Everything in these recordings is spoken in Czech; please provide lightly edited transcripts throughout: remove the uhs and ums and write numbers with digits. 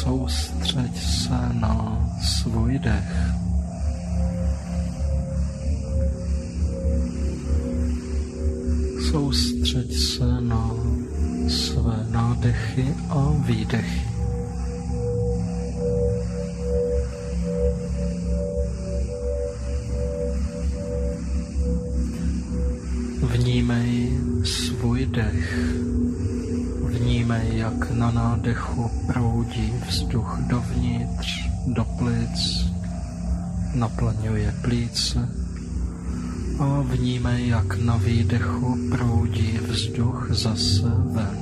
Soustřeď se na svůj dech. Soustřeď se na své nádechy a výdechy. Vnímej svůj dech. Vnímej, jak na nádechu proudí vzduch dovnitř, do plic, naplňuje plíce. A vnímej, jak na výdechu proudí vzduch zase ven.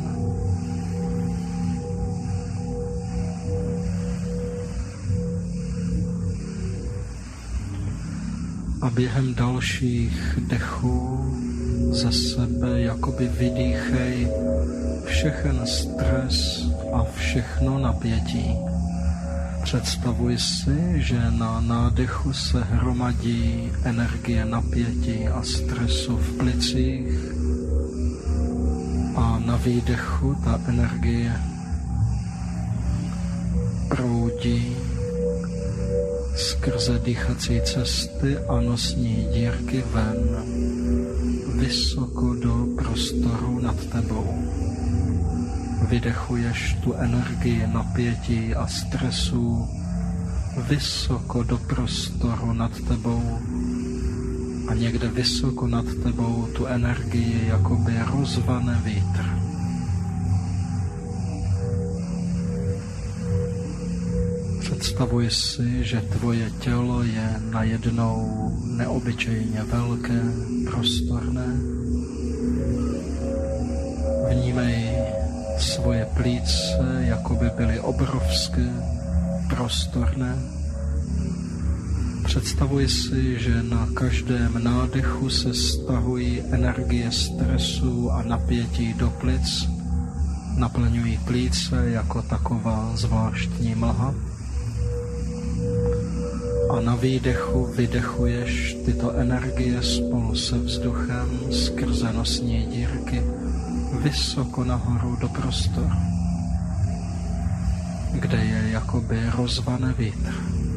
A během dalších dechů ze sebe jakoby vydýchej všechen stres a všechno napětí. Představuj si, že na nádechu se hromadí energie napětí a stresu v plicích a na výdechu ta energie proudí skrze dýchací cesty a nosní dírky ven, vysoko do prostoru nad tebou. Vydechuješ tu energii napětí a stresu vysoko do prostoru nad tebou a někde vysoko nad tebou tu energii jakoby rozvane vítr. Představuj si, že tvoje tělo je najednou neobyčejně velké, prostorné. Vnímej svoje plíce, jako by byly obrovské, prostorné. Představuj si, že na každém nádechu se stahují energie stresu a napětí do plic, naplňují plíce jako taková zvláštní mlha. A na výdechu vydechuješ tyto energie spolu se vzduchem skrze nosní dírky vysoko nahoru do prostoru, kde je jakoby rozvane vítr.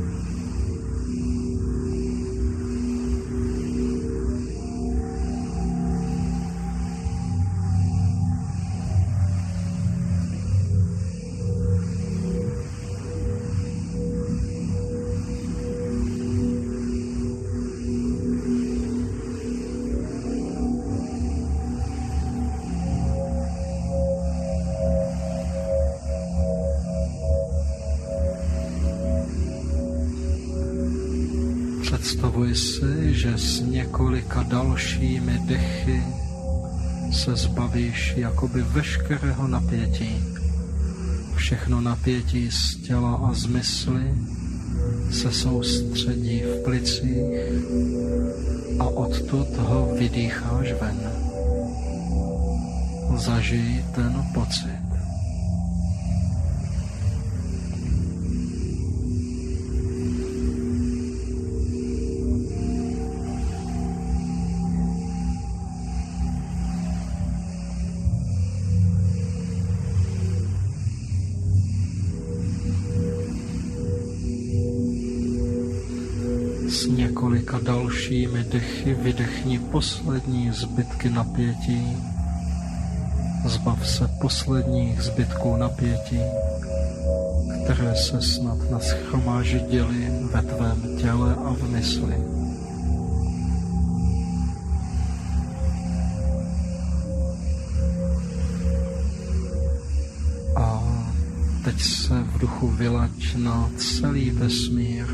Představuj si, že s několika dalšími dechy se zbavíš jakoby veškerého napětí. Všechno napětí z těla a z mysli se soustředí v plicích a odtud ho vydýcháš ven. Zažij ten pocit. S několika dalšími dechy vydechni poslední zbytky napětí. Zbav se posledních zbytků napětí, které se snad nashromáždily ve tvém těle a v mysli. A teď se v duchu vylaď na celý vesmír,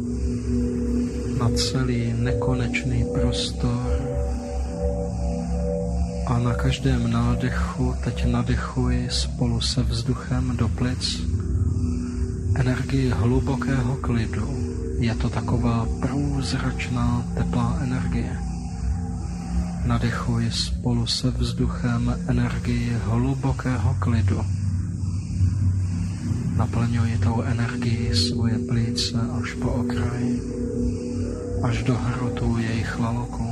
na celý nekonečný prostor a na každém nádechu teď nadechuj spolu se vzduchem do plic energii hlubokého klidu. Je to taková průzračná teplá energie. Nadechuj spolu se vzduchem energii hlubokého klidu. Naplňuj tou energií svoje plíce až po okraj, až do hrotů jejich laloků.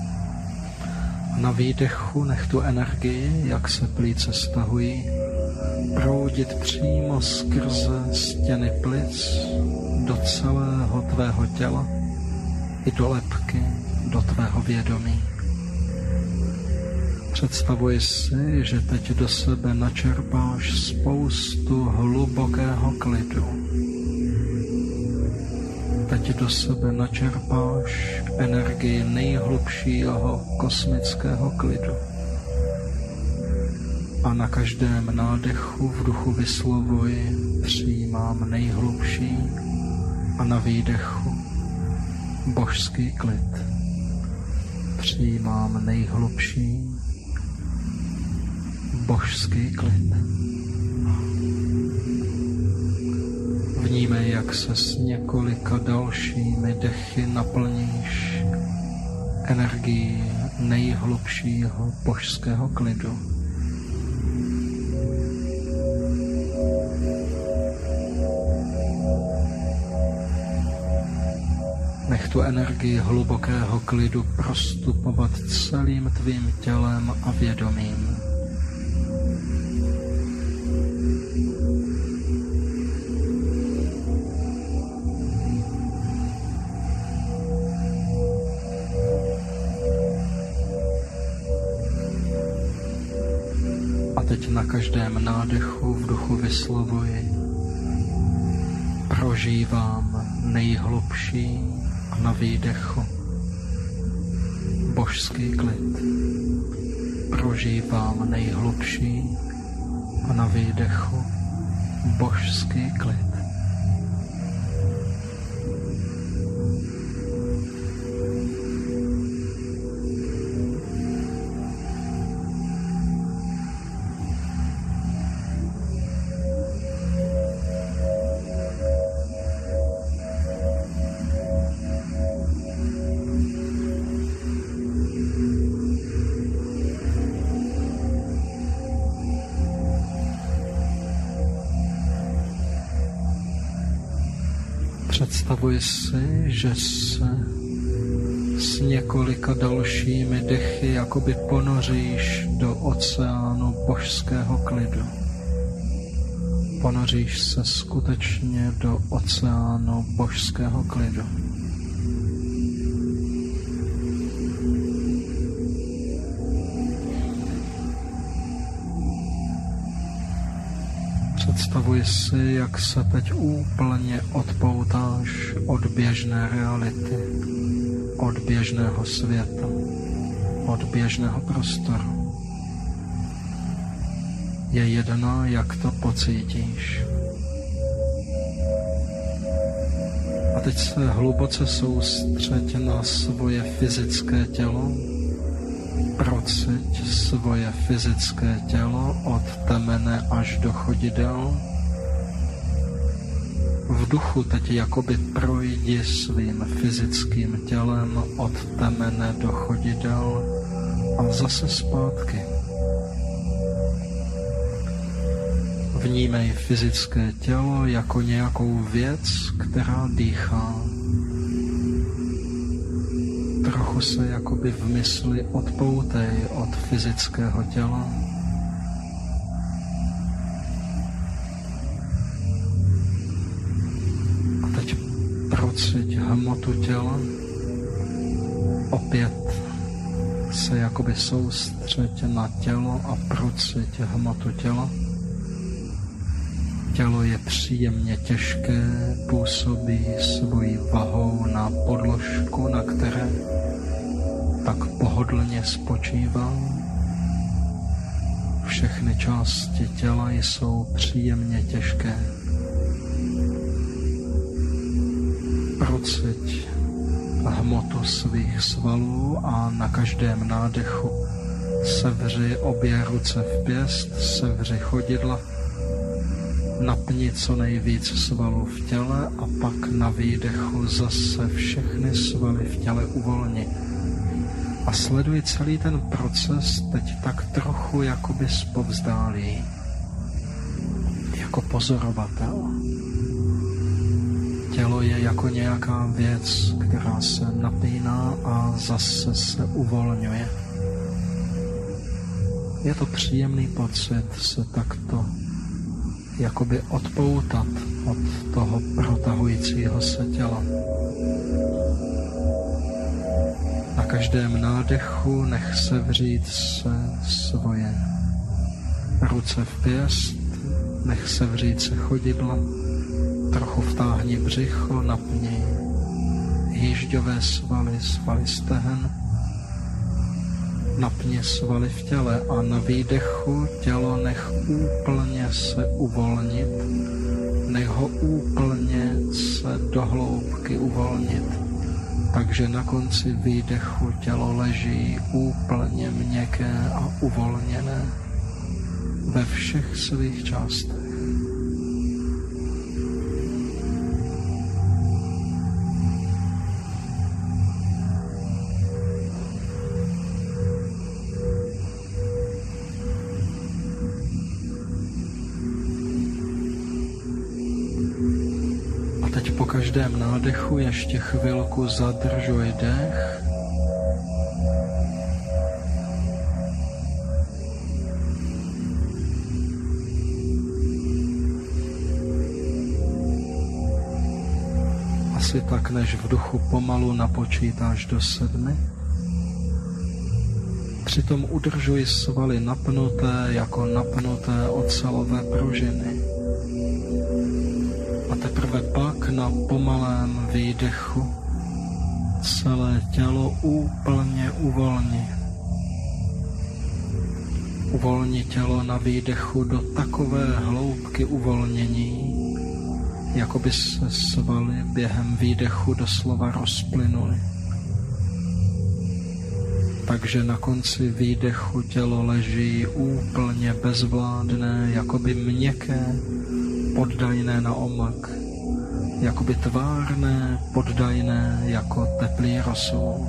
Na výdechu nech tu energii, jak se plíce stahují, proudit přímo skrze stěny plic do celého tvého těla i do lebky, do tvého vědomí. Představuj si, že teď do sebe načerpáš spoustu hlubokého klidu. Teď do sebe načerpáš energii nejhlubšího kosmického klidu. A na každém nádechu v duchu vyslovuj, přijímám nejhlubší, a na výdechu božský klid. Přijímám nejhlubší božský klid. Vnímej, jak se s několika dalšími dechy naplníš energií nejhlubšího božského klidu. Nech tu energii hlubokého klidu prostupovat celým tvým tělem a vědomím. A teď na každém nádechu v duchu vyslovuj, prožívám nejhlubší, a na výdechu božský klid. Prožívám nejhlubší, a na výdechu božský klid. Představuj si, že se s několika dalšími dechy jakoby ponoříš do oceánu božského klidu. Ponoříš se skutečně do oceánu božského klidu. Představuj si, jak se teď úplně odpoutáš od běžné reality, od běžného světa, od běžného prostoru. Je jedno, jak to pocítíš. A teď se hluboce soustřeď na svoje fyzické tělo. Prociť svoje fyzické tělo od temene až do chodidel. V duchu teď jakoby projdi svým fyzickým tělem od temene do chodidel a zase zpátky. Vnímej fyzické tělo jako nějakou věc, která dýchá. Trochu se jakoby v mysli odpoutej od fyzického těla. A teď prociť hmotu těla. Opět se jakoby soustřeď na tělo a prociť hmotu těla. Tělo je příjemně těžké, působí svojí vahou na podložku, na které tak pohodlně spočívá. Všechny části těla jsou příjemně těžké. Prociť hmotu svých svalů a na každém nádechu sevři obě ruce v pěst, sevři chodidla, napni co nejvíc svalů v těle a pak na výdechu zase všechny svaly v těle uvolni. A sleduj celý ten proces teď tak trochu jakoby zpovzdálí, jako pozorovatel. Tělo je jako nějaká věc, která se napíná a zase se uvolňuje. Je to příjemný pocit se takto jakoby odpoutat od toho protahujícího se těla. Na každém nádechu nech sevřít se svoje ruce v pěst, nech sevřít se chodidla, trochu vtáhni břicho, napni jížďové svaly, svaly stehen, napni svaly v těle a na výdechu tělo nech úplně se uvolnit, nech ho úplně se do hloubky uvolnit. Takže na konci výdechu tělo leží úplně měkké a uvolněné ve všech svých částech. Po každém nádechu ještě chvilku zadržuj dech. Asi tak, než v duchu pomalu napočítáš do 7. Přitom udržuj svaly napnuté jako napnuté ocelové pružiny. A teprve pak na pomalém výdechu celé tělo úplně uvolni. Uvolni tělo na výdechu do takové hloubky uvolnění, jako by se svaly během výdechu doslova rozplynuly. Takže na konci výdechu tělo leží úplně bezvládné, jako by měkké, poddajné na omak, jakoby tvárné, poddajné jako teplý rosol.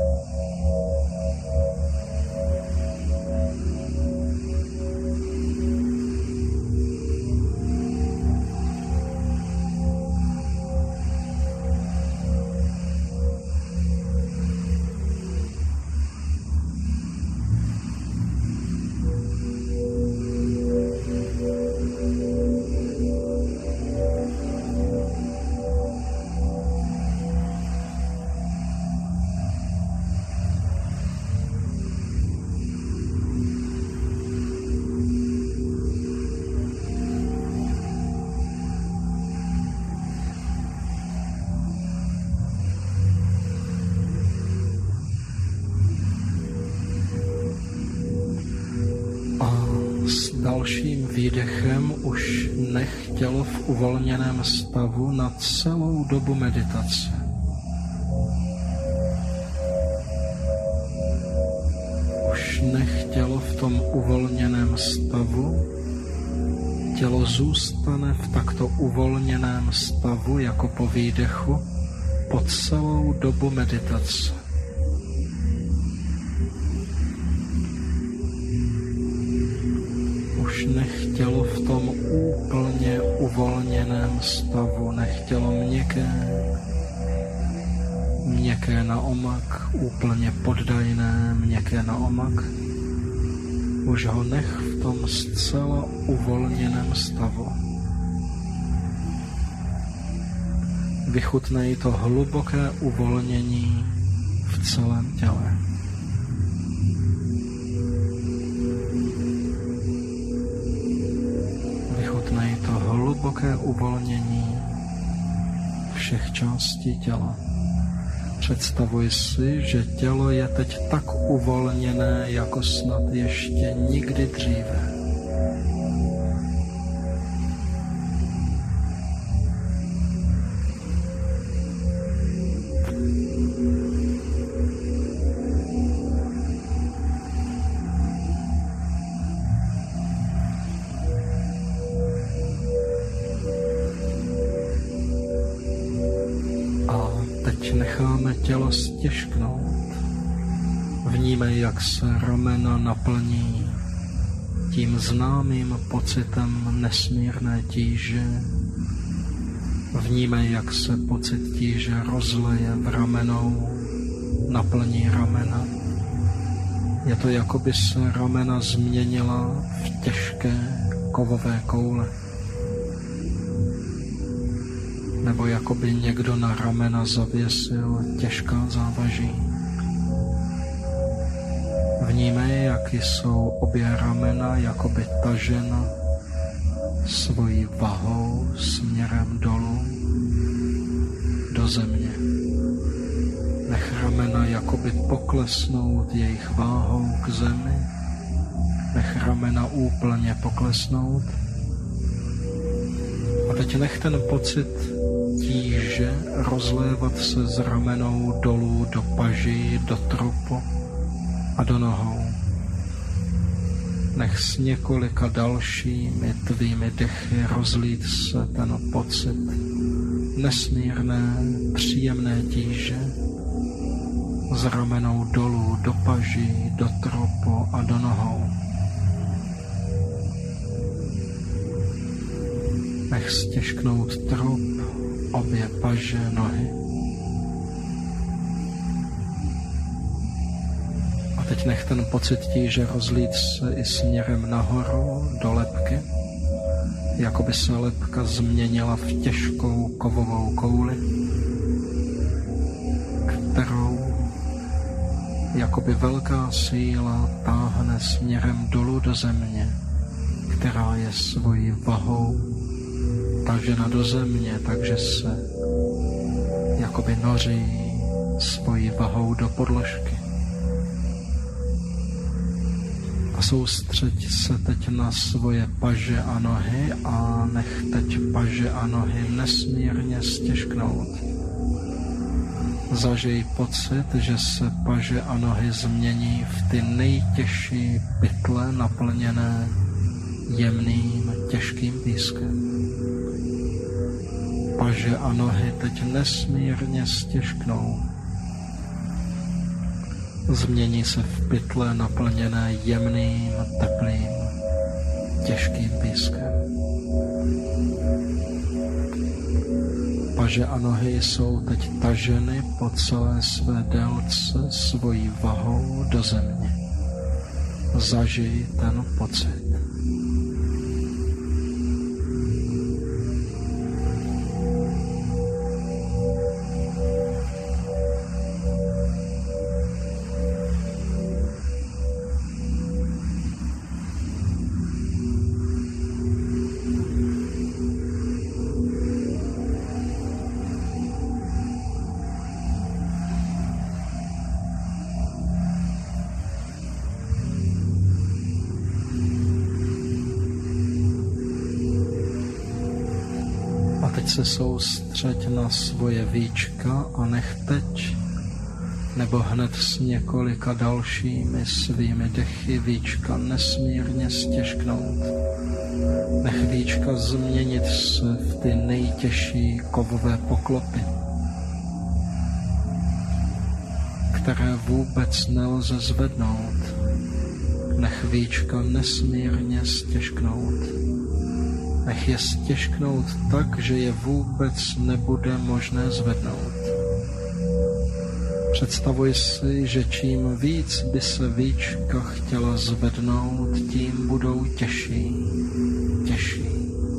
Dalším výdechem už nech tělo v uvolněném stavu na celou dobu meditace. Už nech tělo v tom uvolněném stavu. Tělo zůstane v takto uvolněném stavu jako po výdechu po celou dobu meditace. Už nech tělo v tom úplně uvolněném stavu, nech tělo měkké na omak, úplně poddajné, měkké na omak. Už ho nech v tom zcela uvolněném stavu. Vychutnej to hluboké uvolnění v celém těle. Hluboké uvolnění všech částí těla. Představuj si, že tělo je teď tak uvolněné, jako snad ještě nikdy dříve. Necháme tělo stěžknout. Vnímej, jak se ramena naplní tím známým pocitem nesmírné tíže. Vnímej, jak se pocit tíže rozleje v ramenou, naplní ramena. Je to, jako by se ramena změnila v těžké kovové koule. nebo jako by někdo na ramena zavěsil těžká závaží. Vnímej, jak jsou obě ramena jakoby tažena svojí vahou směrem dolů do země. Nech ramena jakoby poklesnout jejich váhou k zemi. Nech ramena úplně poklesnout. A teď nech ten pocit tíže rozlévat se z ramenou dolů do paží, do trupu a do nohou. Nech s několika dalšími tvými dechy rozlít se ten pocit nesmírné, příjemné tíže z ramenou dolů do paží, do trupu a do nohou. Nech stěžknout trup, obě paže, nohy. A teď nech ten pocit tíže rozlít se i směrem nahoru do lebky, jako by se lebka změnila v těžkou kovovou kouli, kterou jakoby velká síla táhne směrem dolů do země, která je svojí vahou tažena do země, takže se jakoby noří svojí vahou do podložky. A soustřeď se teď na svoje paže a nohy a nech teď paže a nohy nesmírně stěžknout. Zažij pocit, že se paže a nohy změní v ty nejtěžší pytle naplněné jemným, těžkým pískem. Paže a nohy teď nesmírně stěžknou. Změní se v pytle naplněné jemným, teplým, těžkým pískem. Paže a nohy jsou teď taženy po celé své délce svojí vahou do země. Zažij ten pocit. Teď se soustřeď na svoje víčka a nech teď, nebo hned s několika dalšími svými dechy víčka nesmírně stěžknout. Nech víčka změnit se v ty nejtěžší kovové poklopy, které vůbec nelze zvednout. Nech víčka nesmírně stěžknout. Nech je stěžknout tak, že je vůbec nebude možné zvednout. Představuj si, že čím víc by se víčka chtěla zvednout, tím budou těžší, těžší.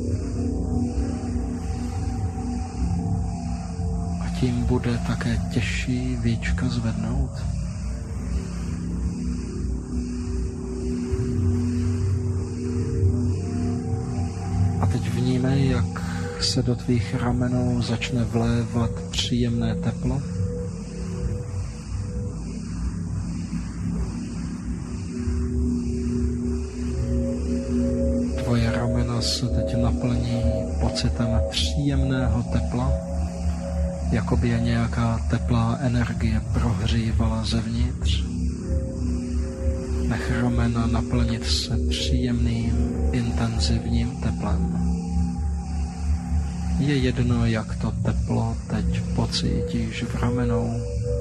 A tím bude také těžší víčka zvednout. A teď vnímej, jak se do tvých ramenů začne vlévat příjemné teplo. Tvoje ramena se teď naplní pocitem příjemného tepla, jako by je nějaká teplá energie prohřívala zevnitř. Nech ramena naplnit se příjemným, intenzivním teplem. Je jedno, jak to teplo teď pocítíš v ramenou.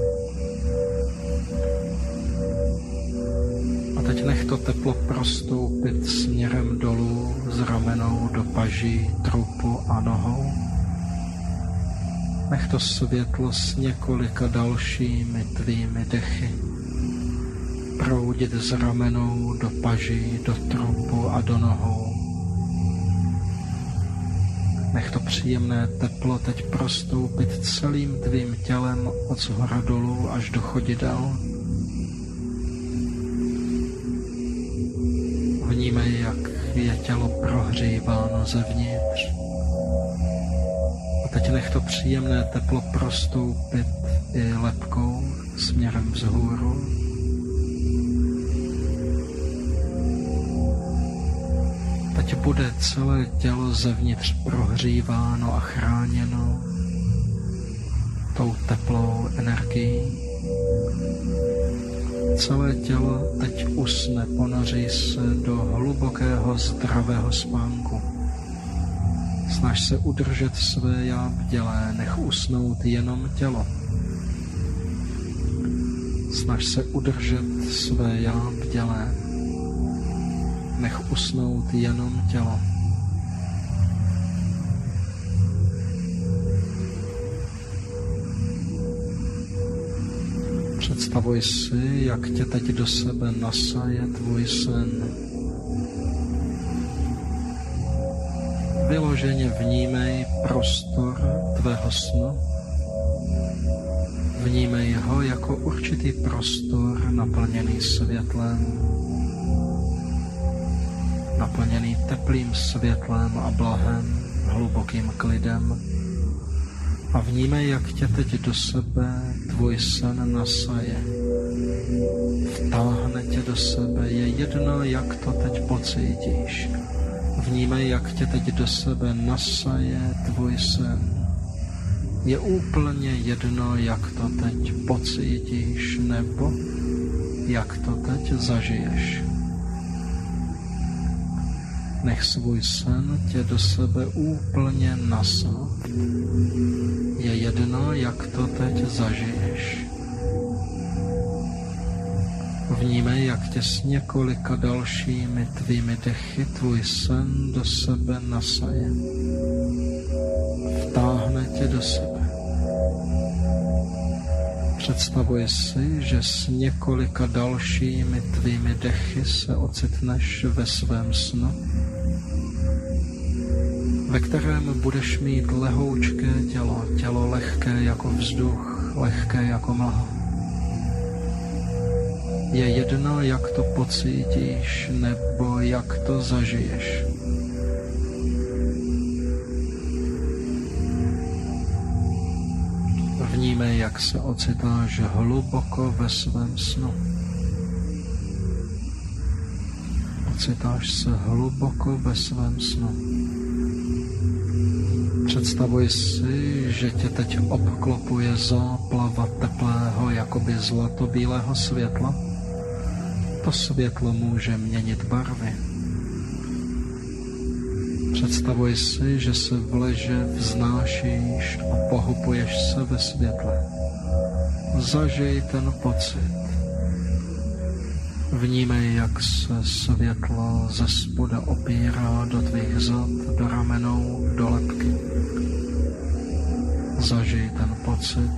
A teď nech to teplo prostoupit směrem dolů z ramenou do paží, trupu a nohou. Nech to světlo s několika dalšími tvými dechy proudit z ramenou do paží, do trupu a do nohou. Nech to příjemné teplo teď prostoupit celým tvým tělem od shora dolů až do chodidel. Vnímej, jak je tělo prohříváno zevnitř. A teď nech to příjemné teplo prostoupit i lebkou směrem vzhůru. Teď bude celé tělo zevnitř prohříváno a chráněno tou teplou energií. Celé tělo teď usne, ponoří se do hlubokého zdravého spánku. Snaž se udržet své já bdělé, nech usnout jenom tělo. Snaž se udržet své já bdělé, nech usnout jenom tělo. Představuj si, jak tě teď do sebe nasaje tvůj sen. Vyloženě vnímej prostor tvého snu. Vnímej ho jako určitý prostor naplněný světlem, naplněný teplým světlem a blahem, hlubokým klidem. A vnímej, jak tě teď do sebe tvůj sen nasaje. Vtáhne tě do sebe, je jedno, jak to teď pocítíš. Vnímej, jak tě teď do sebe nasaje tvůj sen. Je úplně jedno, jak to teď pocítíš, nebo jak to teď zažiješ. Nech svůj sen tě do sebe úplně nasát. Je jedno, jak to teď zažiješ. Vnímej, jak tě s několika dalšími tvými dechy tvůj sen do sebe nasaje. Vtáhne tě do sebe. Představuj si, že s několika dalšími tvými dechy se ocitneš ve svém snu, ve kterém budeš mít lehoučké tělo, tělo lehké jako vzduch, lehké jako mlha. Je jedno, jak to pocítíš, nebo jak to zažiješ. Vnímej, jak se ocitáš hluboko ve svém snu. Ocitáš se hluboko ve svém snu. Představuj si, že tě teď obklopuje záplava teplého, jakoby zlatobílého světla. To světlo může měnit barvy. Představuj si, že se v leže vznášíš a pohupuješ se ve světle. Zažij ten pocit. Vnímej, jak se světlo ze spoda opírá do tvých zad, do ramenou, do lebky. Zažij ten pocit.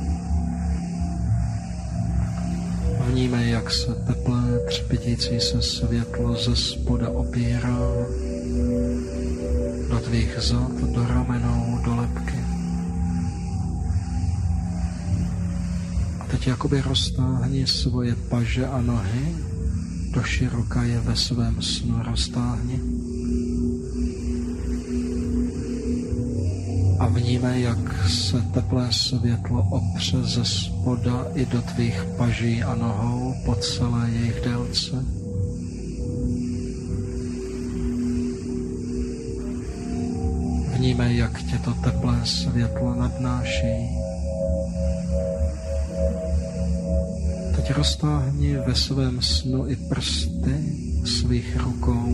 Vnímej, jak se teplé, třpitící se světlo ze spoda opírá do tvých zad, do ramenou, do lebky. A teď jakoby roztáhni svoje paže a nohy, do široka je ve svém snu roztáhni. A vnímej, jak se teplé světlo opře ze spoda i do tvých paží a nohou po celé jejich délce. Vnímej, jak tě to teplé světlo nadnáší. Teď roztáhni ve svém snu i prsty svých rukou.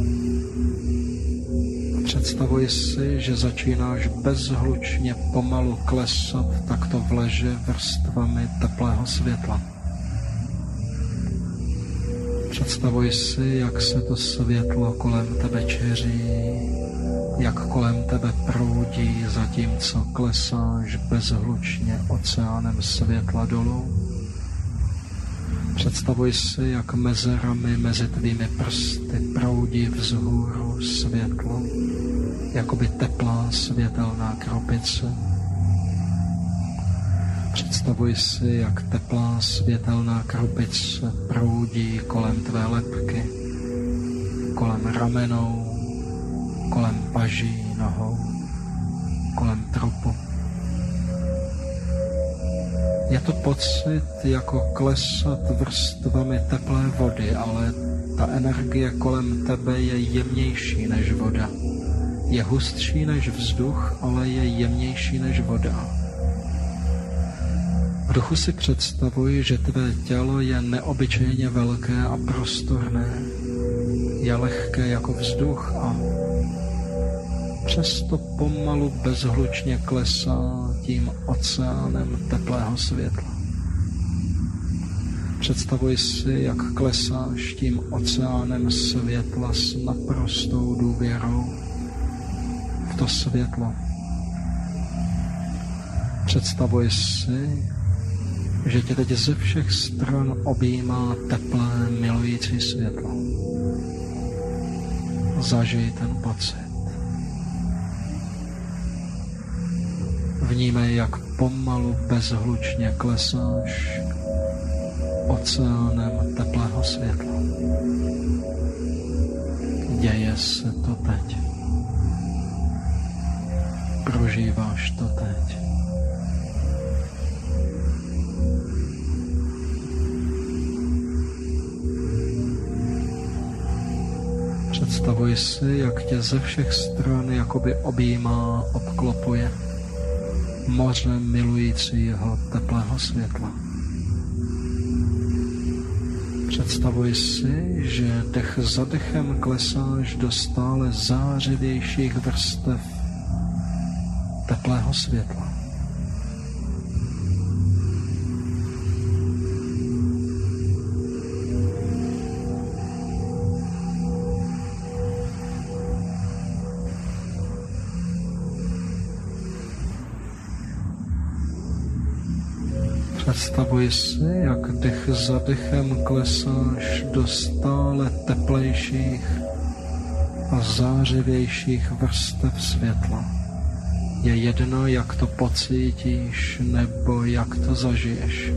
Představuj si, že začínáš bezhlučně pomalu klesat takto v leže vrstvami teplého světla. Představuj si, jak se to světlo kolem tebe čeří, jak kolem tebe proudí, zatímco klesáš bezhlučně oceánem světla dolů. Představuj si, jak mezerami mezi tvými prsty proudí vzhůru světlo. jakoby teplá světelná krabice. Představuj si, jak teplá světelná krabice proudí kolem tvé lebky, kolem ramenou, kolem paží, nohou, kolem trupu. Je to pocit jako klesat vrstvami teplé vody, ale ta energie kolem tebe je jemnější než voda. Je hustší než vzduch, ale je jemnější než voda. V duchu si představuj, že tvé tělo je neobyčejně velké a prostorné. Je lehké jako vzduch a přesto pomalu bezhlučně klesá tím oceánem teplého světla. Představuj si, jak klesáš tím oceánem světla s naprostou důvěrou v to světlo. Představuj si, že tě teď ze všech stran objímá teplé, milující světlo. Zažij ten pocit. Vnímej, jak pomalu, bezhlučně klesáš oceánem teplého světla. Děje se to teď. Prožíváš to teď. Představuj si, jak tě ze všech stran jakoby objímá, obklopuje moře milujícího teplého světla. Představuj si, že dech za dechem klesáš do stále zářivějších vrstev teplého světla. Představuj si, jak dech za dechem klesáš do stále teplejších a zářivějších vrstev světla. Je jedno, jak to pocítíš nebo jak to zažiješ.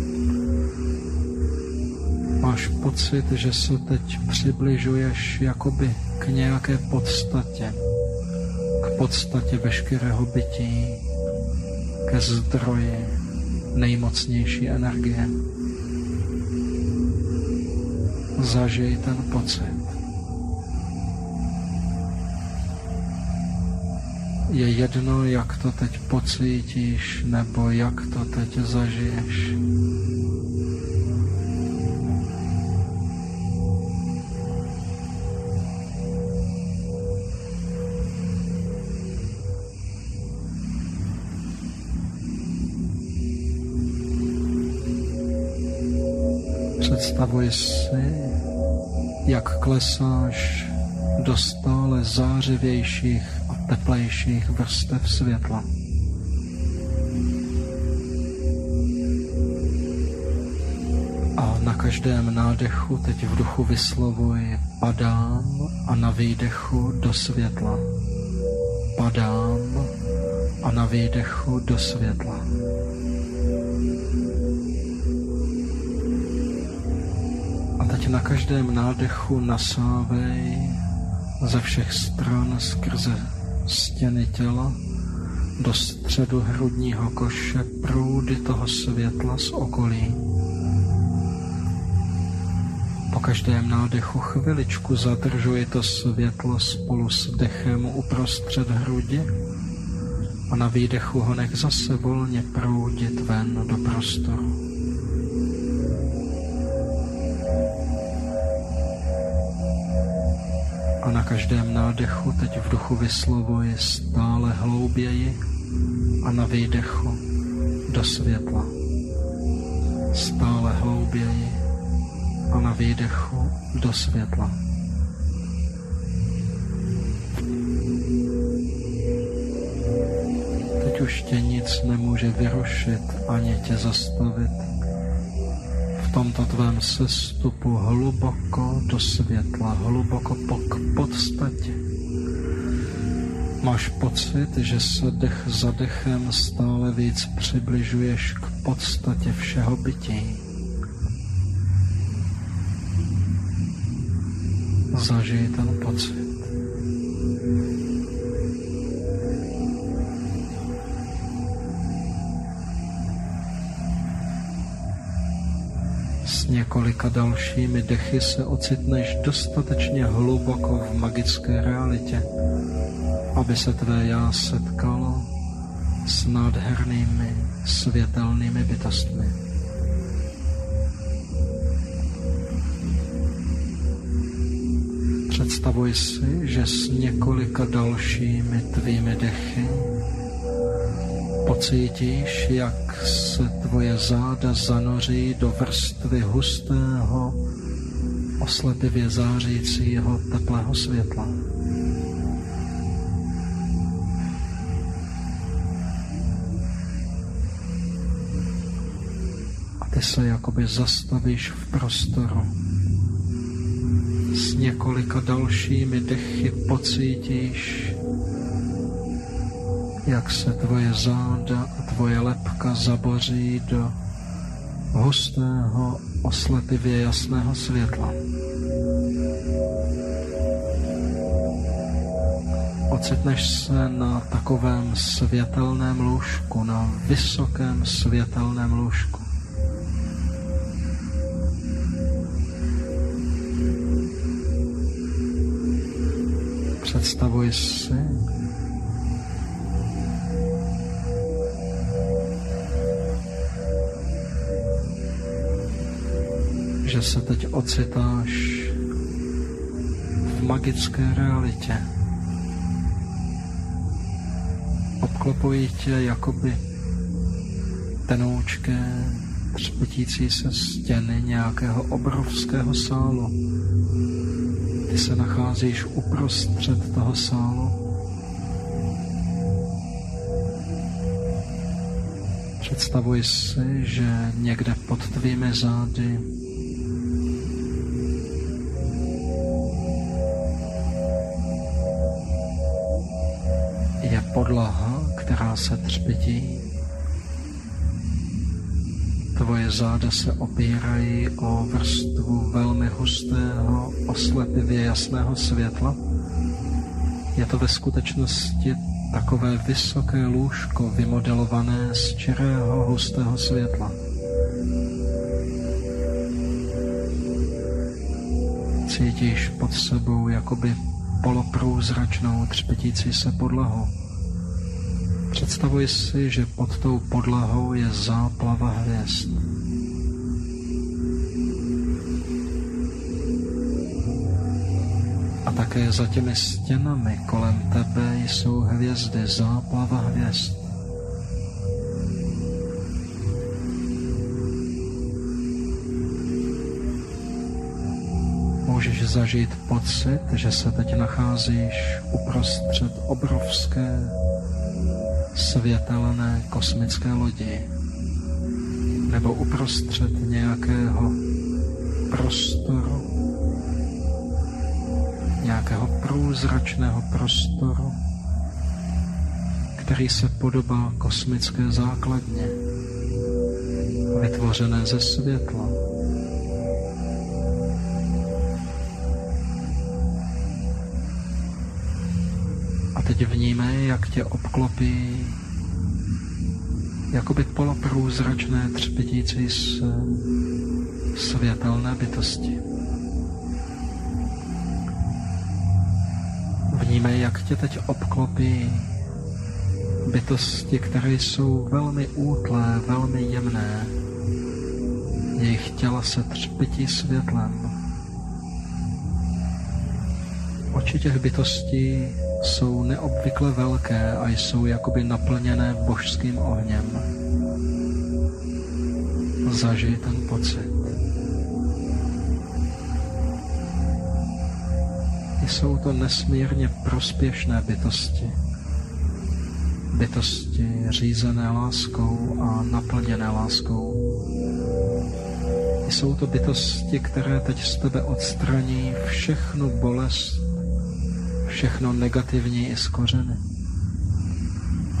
Máš pocit, že se teď přibližuješ jakoby k nějaké podstatě, k podstatě veškerého bytí, ke zdroji nejmocnější energie. Zažij ten pocit. Je jedno, jak to teď pocítíš, nebo jak to teď zažiješ. Představuj si, jak klesáš do stále zářivějších a teplejších vrstev světla. A na každém nádechu teď v duchu vyslovuj padám a na výdechu do světla. Padám a na výdechu do světla. A teď na každém nádechu nasávej ze všech stran skrze stěny těla do středu hrudního koše proudy toho světla z okolí. Po každém nádechu chviličku zadržuj to světlo spolu s dechem uprostřed hrudi a na výdechu ho nech zase volně proudit ven do prostoru. A na každém nádechu teď v duchu vyslovuj stále hlouběji a na výdechu do světla. Stále hlouběji a na výdechu do světla. Teď už tě nic nemůže vyrušit ani tě zastavit. V tomto tvém sestupu hluboko do světla, hluboko k podstatě. Máš pocit, že se dech za dechem stále víc přibližuješ k podstatě všeho bytí. Zažij ten pocit. S několika dalšími dechy se ocitneš dostatečně hluboko v magické realitě, aby se tvé já setkalo s nádhernými světelnými bytostmi. Představuj si, že s několika dalšími tvými dechy pocítíš, jak se tvoje záda zanoří do vrstvy hustého, oslepivě zářícího teplého světla. A ty se jakoby zastavíš v prostoru. S několika dalšími dechy pocítíš, jak se tvoje záda a tvoje lebka zaboří do hustého, oslepivě jasného světla. Ocitneš se na takovém světelném lůžku, na vysokém světelném lůžku. Představuj si, že se teď ocitáš v magické realitě. Obklopují tě jakoby tenoučké, třpitící se stěny nějakého obrovského sálu. Ty se nacházíš uprostřed toho sálu. Představuj si, že někde pod tvými zády je podlaha, která se třpití. Tvoje záda se opírají o vrstvu velmi hustého, oslepivě jasného světla. Je to ve skutečnosti takové vysoké lůžko vymodelované z čirého, hustého světla. Cítíš pod sebou jakoby poloprůzračnou třpitící se podlahu. Představuj si, že pod tou podlahou je záplava hvězd. A také za těmi stěnami kolem tebe jsou hvězdy, záplava hvězd. Můžeš zažít pocit, že se teď nacházíš uprostřed obrovské světelné kosmické lodi nebo uprostřed nějakého prostoru, nějakého průzračného prostoru, který se podobá kosmické základně, vytvořené ze světla. A teď vnímej, jak tě obklopí jakoby poloprůzračné třpitící se světelné bytosti. Vnímej, jak tě teď obklopí bytosti, které jsou velmi útlé, velmi jemné. Jejich těla se třpití světlem. Oči těch bytostí jsou neobvykle velké a jsou jakoby naplněné božským ohněm. Zažij ten pocit. Jsou to nesmírně prospěšné bytosti. Bytosti řízené láskou a naplněné láskou. Jsou to bytosti, které teď z tebe odstraní všechnu bolest, všechno negativní i z kořeny.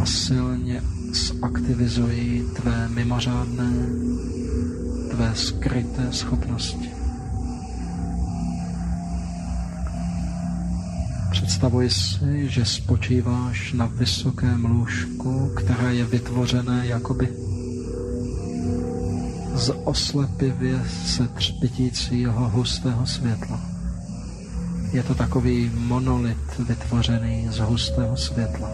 a silně zaktivizují tvé mimořádné, tvé skryté schopnosti. Představuj si, že spočíváš na vysokém lůžku, které je vytvořené jakoby z oslepivě se třpitícího hustého světla. Je to takový monolit vytvořený z hustého světla.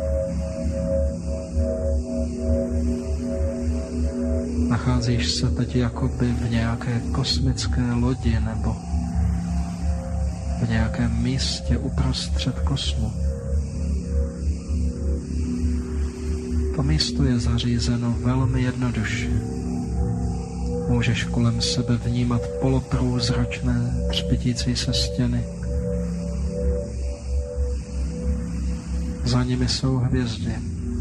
Nacházíš se teď jakoby v nějaké kosmické lodi nebo v nějakém místě uprostřed kosmu. To místo je zařízeno velmi jednoduše. Můžeš kolem sebe vnímat poloprůzračné, třpitící se stěny. Za nimi jsou hvězdy.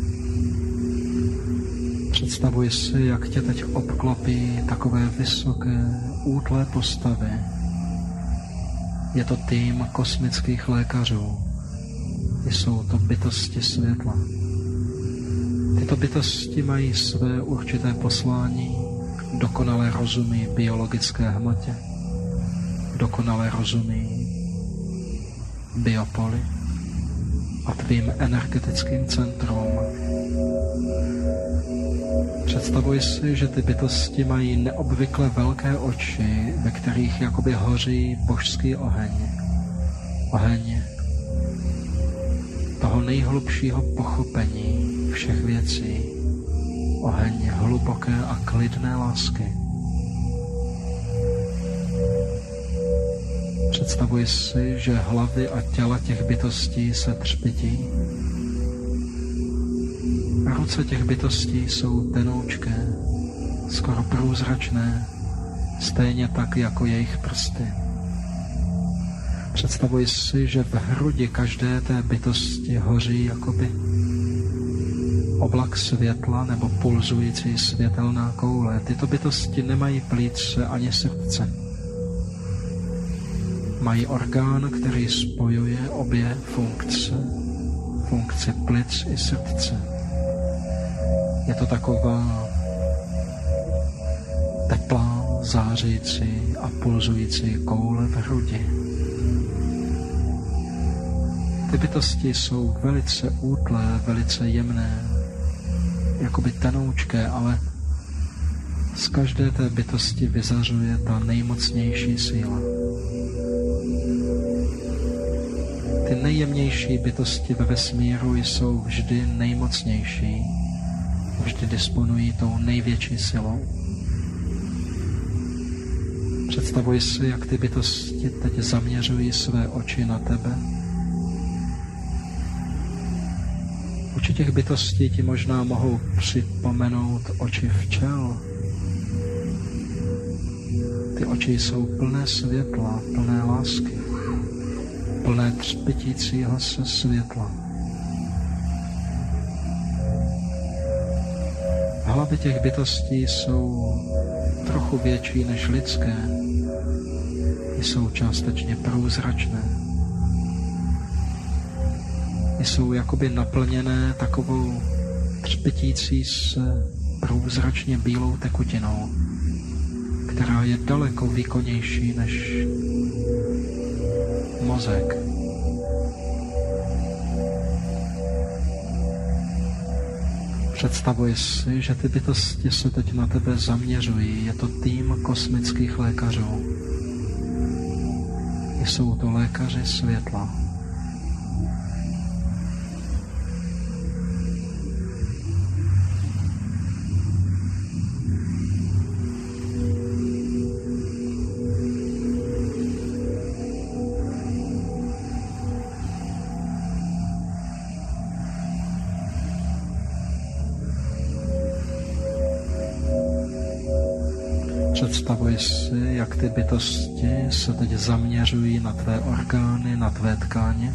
Představuj si, jak tě teď obklopí takové vysoké, útlé postavy. Je to tým kosmických lékařů. Jsou to bytosti světla. Tyto bytosti mají své určité poslání, dokonale rozumí biologické hmotě, dokonale rozumí biopoli a tvým energetickým centrum. Představuj si, že ty bytosti mají neobvykle velké oči, ve kterých jakoby hoří božský oheň. Oheň toho nejhlubšího pochopení všech věcí. Oheň hluboké a klidné lásky. Představuj si, že hlavy a těla těch bytostí se třpití. Ruce těch bytostí jsou tenoučké, skoro průzračné, stejně tak jako jejich prsty. Představuj si, že v hrudi každé té bytosti hoří jakoby oblak světla nebo pulzující světelná koule. Tyto bytosti nemají plíce ani srdce. Mají orgán, který spojuje obě funkce plic i srdce. Je to taková teplá, zářící a pulzující koule v hrudi. Ty bytosti jsou velice útlé, velice jemné, jakoby tenoučké, ale z každé té bytosti vyzařuje ta nejmocnější síla. Ty nejjemnější bytosti ve vesmíru jsou vždy nejmocnější, vždy disponují tou největší silou. Představuj si, jak ty bytosti teď zaměřují své oči na tebe. Oči těch bytostí ti možná mohou připomenout oči včel. Ty oči jsou plné světla, plné lásky, plné třpitícího se světla. Hlavy těch bytostí jsou trochu větší než lidské. Jsou částečně průzračné. Jsou jakoby naplněné takovou třpitící se průzračně bílou tekutinou, která je daleko výkonnější než mozek. Představuj si, že ty bytosti se teď na tebe zaměřují. Je to tým kosmických lékařů. Jsou to lékaři světla. Představuj si, jak ty bytosti se teď zaměřují na tvé orgány, na tvé tkáně.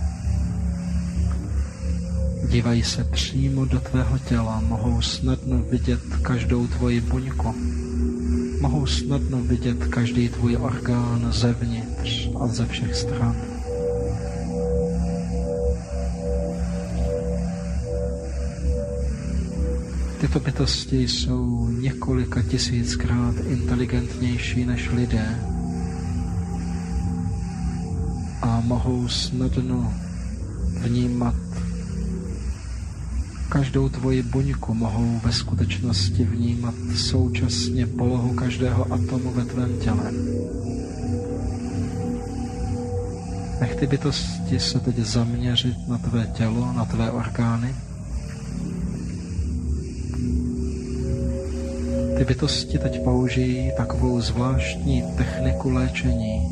Dívají se přímo do tvého těla, mohou snadno vidět každou tvoji buňku. Mohou snadno vidět každý tvůj orgán zevnitř a ze všech stran. Tyto bytosti jsou několika tisíckrát inteligentnější než lidé a mohou snadno vnímat každou tvoji buňku, mohou ve skutečnosti vnímat současně polohu každého atomu ve tvém těle. Nech ty bytosti se teď zaměřit na tvé tělo, na tvé orgány. Ty bytosti teď použijí takovou zvláštní techniku léčení.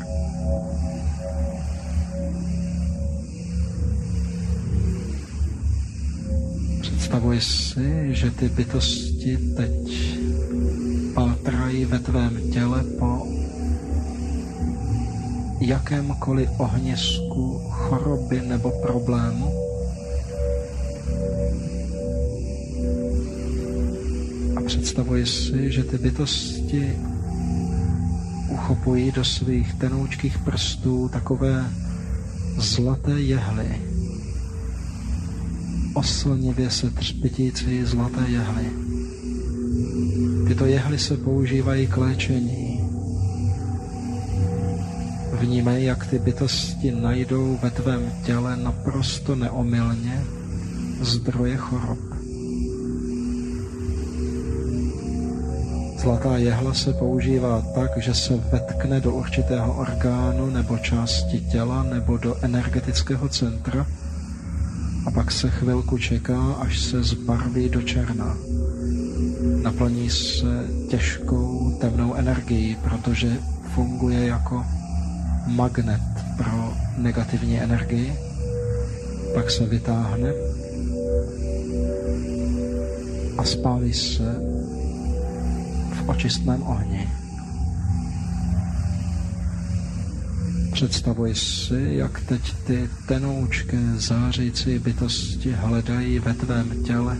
Představuj si, že ty bytosti teď pátrají ve tvém těle po jakémkoliv ohnisku choroby nebo problému. A představuj si, že ty bytosti uchopují do svých tenoučkých prstů takové zlaté jehly. Oslnivě se třpitící zlaté jehly. Tyto jehly se používají k léčení. Vnímej, jak ty bytosti najdou ve tvém těle naprosto neomylně zdroje chorob. Zlatá jehla se používá tak, že se vetkne do určitého orgánu nebo části těla nebo do energetického centra a pak se chvilku čeká, až se zbarví do černa. Naplní se těžkou temnou energií, protože funguje jako magnet pro negativní energii, pak se vytáhne a spálí se v očistném ohni. Představuj si, jak teď ty tenoučké zářící bytosti hledají ve tvém těle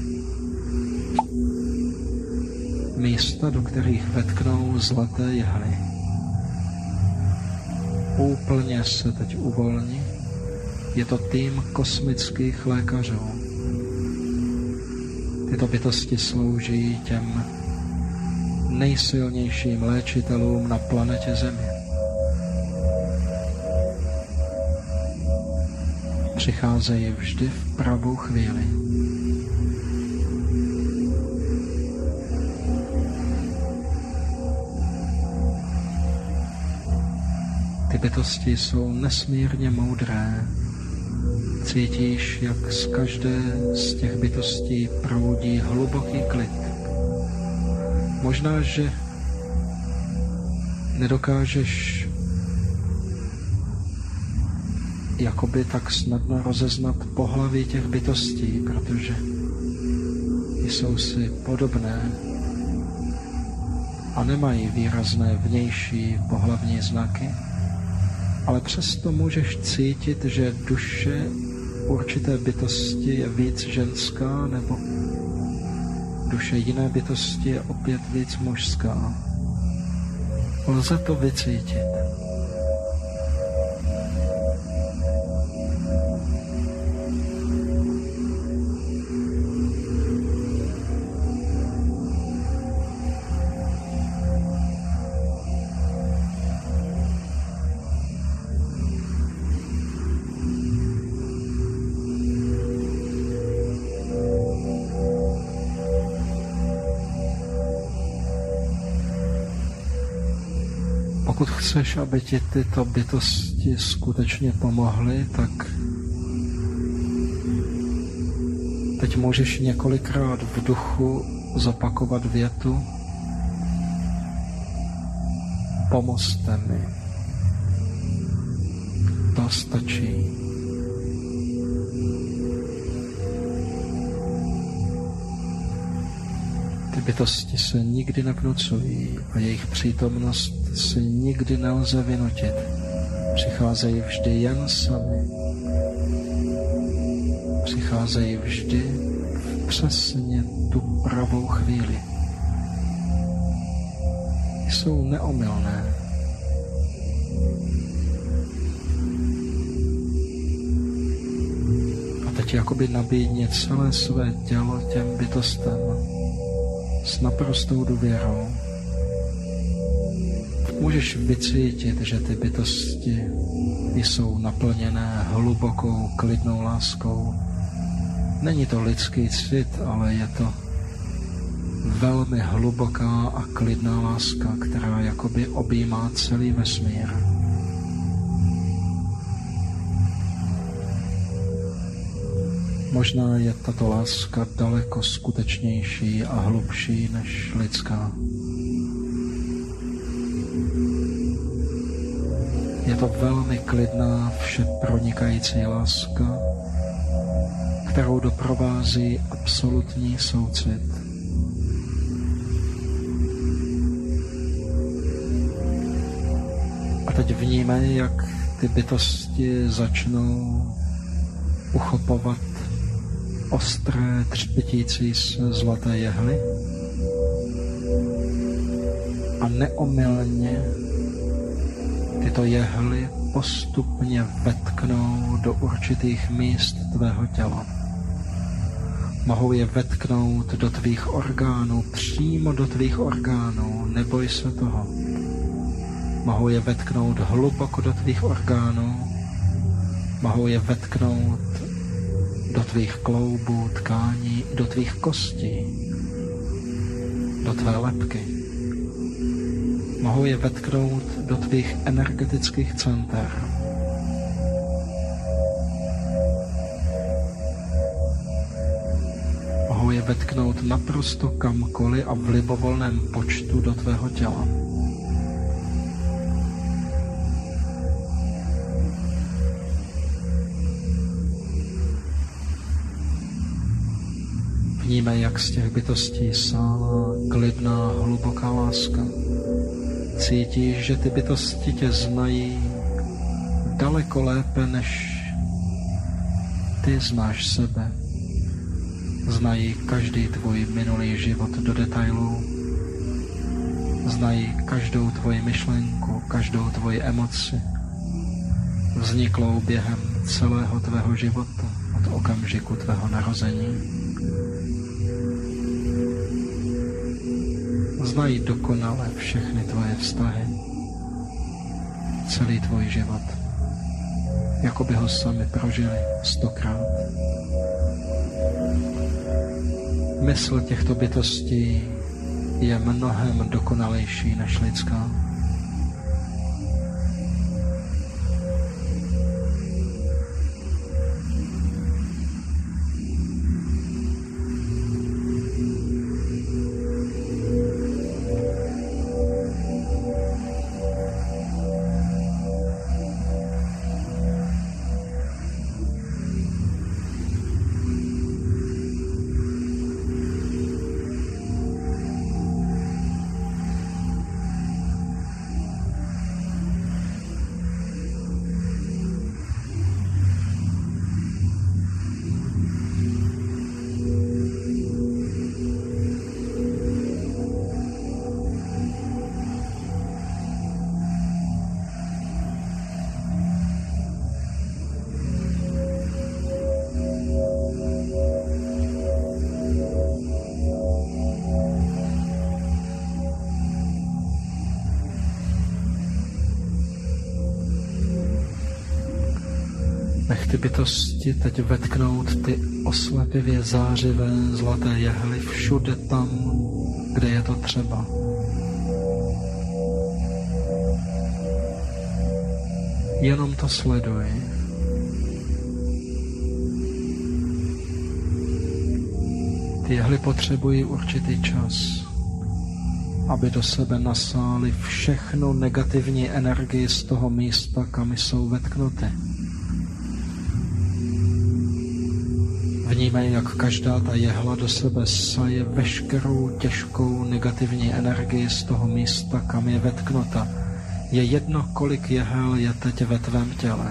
místa, do kterých vetknou zlaté jehly. Úplně se teď uvolní. Je to tým kosmických lékařů. Tyto bytosti slouží těm nejsilnějším léčitelům na planetě Země. Přicházejí vždy v pravou chvíli. Ty bytosti jsou nesmírně moudré. Cítíš, jak z každé z těch bytostí proudí hluboký klid. Možná, že nedokážeš jakoby tak snadno rozeznat pohlaví těch bytostí, protože jsou si podobné a nemají výrazné vnější pohlavní znaky, ale přesto můžeš cítit, že duše určité bytosti je víc ženská nebo duše jiné bytosti je opět víc mužská. Lze to vycítit. Pokud chceš, aby ti tyto bytosti skutečně pomohly, tak teď můžeš několikrát v duchu zopakovat větu: pomozte mi. To stačí. Ty bytosti se nikdy nevnucují a jejich přítomnost si nikdy nelze vynutit. Přicházejí vždy jen sami. Přicházejí vždy v přesně tu pravou chvíli. Jsou neomylné. A teď jakoby nabídni celé své tělo těm bytostem. s naprostou důvěrou. Můžeš vycítit, že ty bytosti jsou naplněné hlubokou, klidnou láskou. Není to lidský cit, ale je to velmi hluboká a klidná láska, která jakoby objímá celý vesmír. Možná je tato láska daleko skutečnější a hlubší než lidská. Je to velmi klidná, všepronikající láska, kterou doprovází absolutní soucit. A teď vnímej, jak ty bytosti začnou uchopovat ostré, třpitící se zlaté jehly a neomylně tyto jehly postupně vetknou do určitých míst tvého těla. Mohou je vetknout do tvých orgánů, přímo do tvých orgánů, neboj se toho. Mohou je vetknout hluboko do tvých orgánů, mohou je vetknout do tvých kloubů, tkání, do tvých kostí, do tvé lebky. Mohou je vetknout do tvých energetických center. Mohou je vetknout naprosto kamkoliv a v libovolném počtu do tvého těla. Vnímej, jak z těch bytostí sála klidná, hluboká láska. Cítíš, že ty bytosti tě znají daleko lépe, než ty znáš sebe. Znají každý tvůj minulý život do detailů. Znají každou tvoji myšlenku, každou tvoji emoci, vzniklou během celého tvého života, od okamžiku tvého narození. Znají dokonale všechny tvoje vztahy, celý tvůj život, jako by ho sami prožili 100krát. Mysl těchto bytostí je mnohem dokonalejší než lidská. Nech ty bytosti teď vetknout ty oslepivě zářivé zlaté jehly všude tam, kde je to třeba. Jenom to sleduj. Ty jehly potřebují určitý čas, aby do sebe nasály všechnu negativní energii z toho místa, kam jsou vetknuty. Vnímej, jak každá ta jehla do sebe saje veškerou těžkou negativní energii z toho místa, kam je vetknuta. Je jedno, kolik jehel je teď ve tvém těle.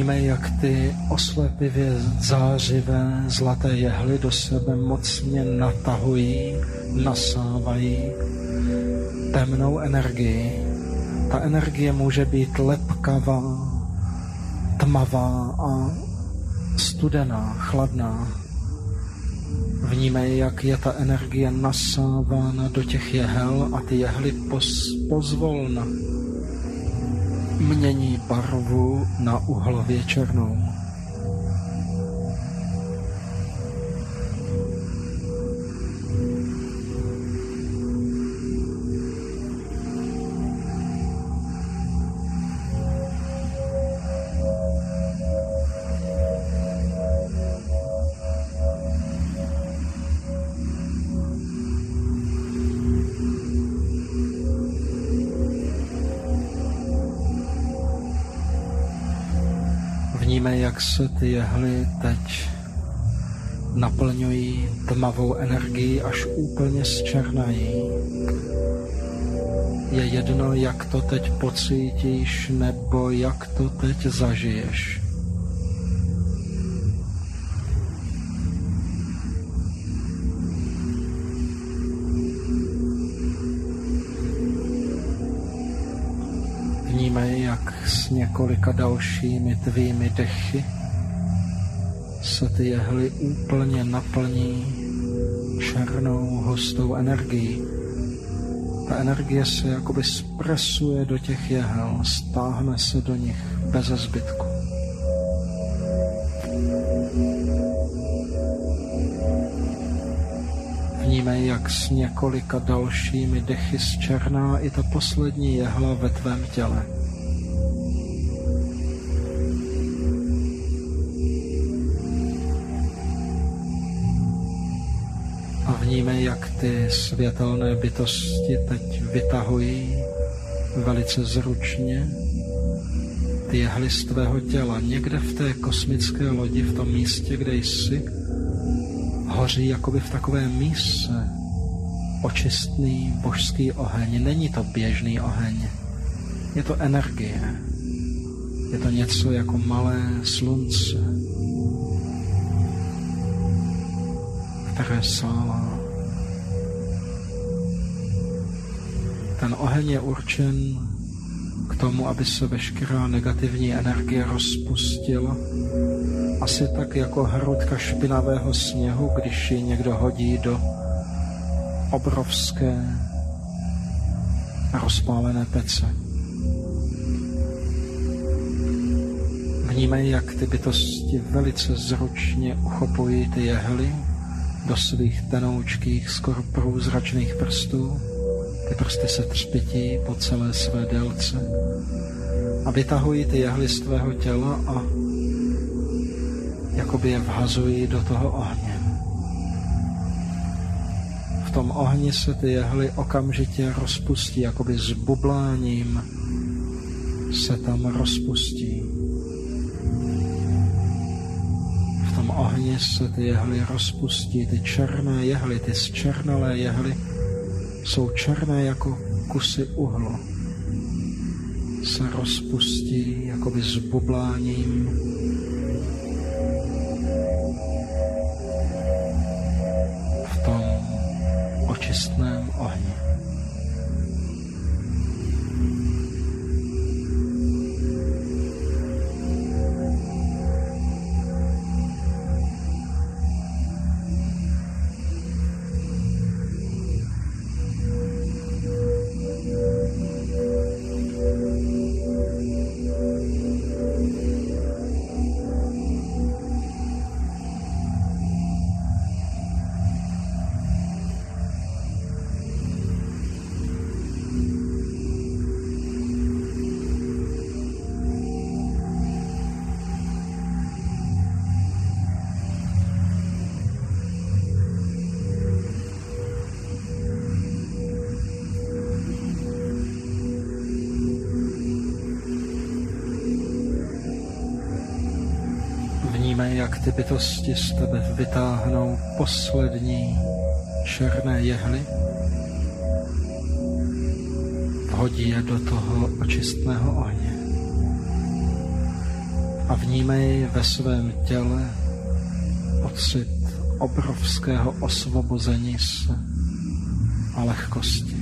Vnímej, jak ty oslepivě zářivé zlaté jehly do sebe mocně natahují, nasávají temnou energii. Ta energie může být lepkavá, tmavá a studená, chladná. Vnímej, jak je ta energie nasávána do těch jehel a ty jehly pozvolna mění barvu na uhlově černou. Vnímej, jak se ty jehly teď naplňují tmavou energií, až úplně zčernají. Je jedno, jak to teď pocítíš, nebo jak to teď zažiješ. Vnímej, jak s několika dalšími tvými dechy se ty jehly úplně naplní černou hustou energií. Ta energie se jakoby zpresuje do těch jehel, stáhne se do nich beze zbytku. Vnímej, jak s několika dalšími dechy zčerná i ta poslední jehla ve tvém těle. A vnímej, jak ty světelné bytosti teď vytahují velice zručně ty jehly z tvého těla. Někde v té kosmické lodi, v tom místě, kde jsi, hoří jakoby v takové míse očistný božský oheň. Není to běžný oheň, je to energie. Je to něco jako malé slunce, které sálá. Ten oheň je určen k tomu, aby se veškerá negativní energie rozpustila. Asi tak jako hrudka špinavého sněhu, když ji někdo hodí do obrovské rozpálené pece. Vnímej, jak ty bytosti velice zručně uchopují ty jehly do svých tenoučkých, skoro průzračných prstů. Ty prsty se třpytí po celé své délce a vytahují ty jehly z tvého těla a jakoby je vhazují do toho ohně. V tom ohni se ty jehly okamžitě rozpustí, jakoby s bubláním se tam rozpustí. V tom ohni se ty jehly rozpustí, ty černé jehly, ty zčernalé jehly jsou černé jako kusy uhlu. Se rozpustí jakoby s bubláním. V tom očistném ohni. Vnímej, jak ty bytosti z tebe vytáhnou poslední černé jehly, vhodí je do toho očistného ohně. A vnímej ve svém těle pocit obrovského osvobození se a lehkosti.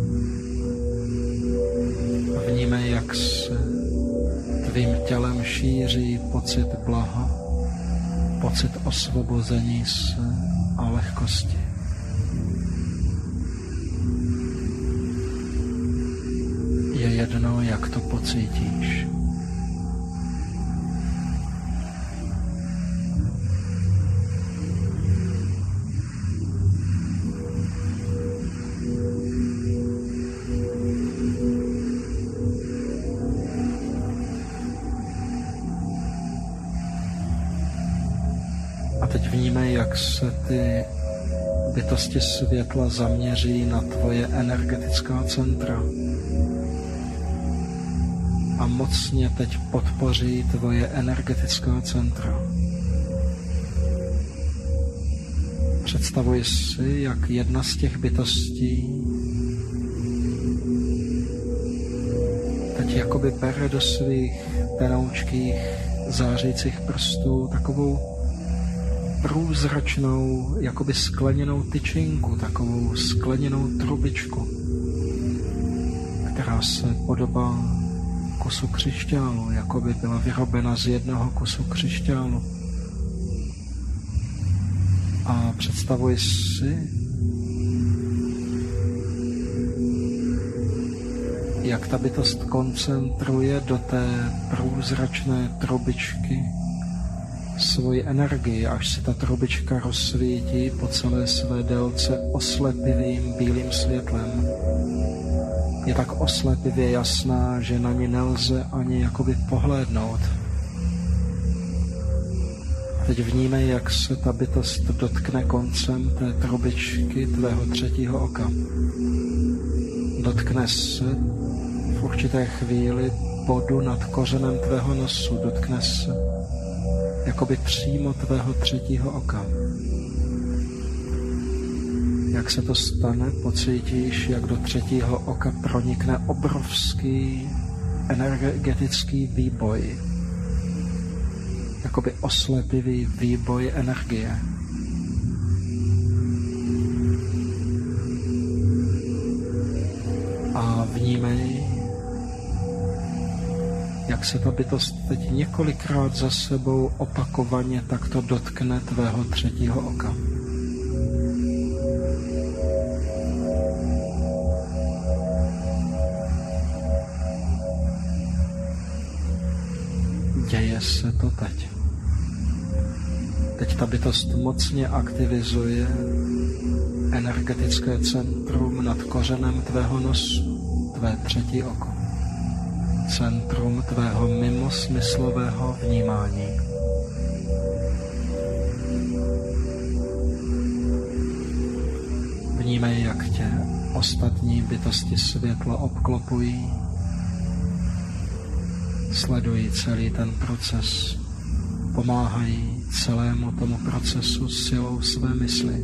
A vnímej, jak se tvým tělem šíří pocit blaha, pocit osvobození se a lehkosti. Je jedno, jak to pocítíš. A teď vnímej, jak se ty bytosti světla zaměří na tvoje energetická centra a mocně teď podpoří tvoje energetická centra. Představuj si, jak jedna z těch bytostí teď jakoby bere do svých tenoučkých zářících prstů takovou průzračnou, jakoby skleněnou tyčinku, takovou skleněnou trubičku, která se podobá kusu křišťálu, jakoby byla vyrobena z jednoho kusu křišťálu. A představuj si, jak ta bytost koncentruje do té průzračné trubičky svoji energii, až se ta trubička rozsvítí po celé své délce oslepivým bílým světlem. Je tak oslepivě jasná, že na ní nelze ani jakoby pohlédnout. Teď vnímej, jak se ta bytost dotkne koncem té trubičky tvého třetího oka. Dotkne se v určité chvíli bodu nad kořenem tvého nosu, dotkne se jakoby přímo tvého třetího oka. Jak se to stane, pocítíš, jak do třetího oka pronikne obrovský energetický výboj. Jakoby oslepivý výboj energie. A vnímej, jak se ta bytost teď několikrát za sebou opakovaně takto dotkne tvého třetího oka. Děje se to teď. Teď ta bytost mocně aktivizuje energetické centrum nad kořenem tvého nosu, tvé třetí oko. Centrum tvého mimosmyslového vnímání. Vnímej, jak tě ostatní bytosti světla obklopují, sledují celý ten proces, pomáhají celému tomu procesu silou své mysli.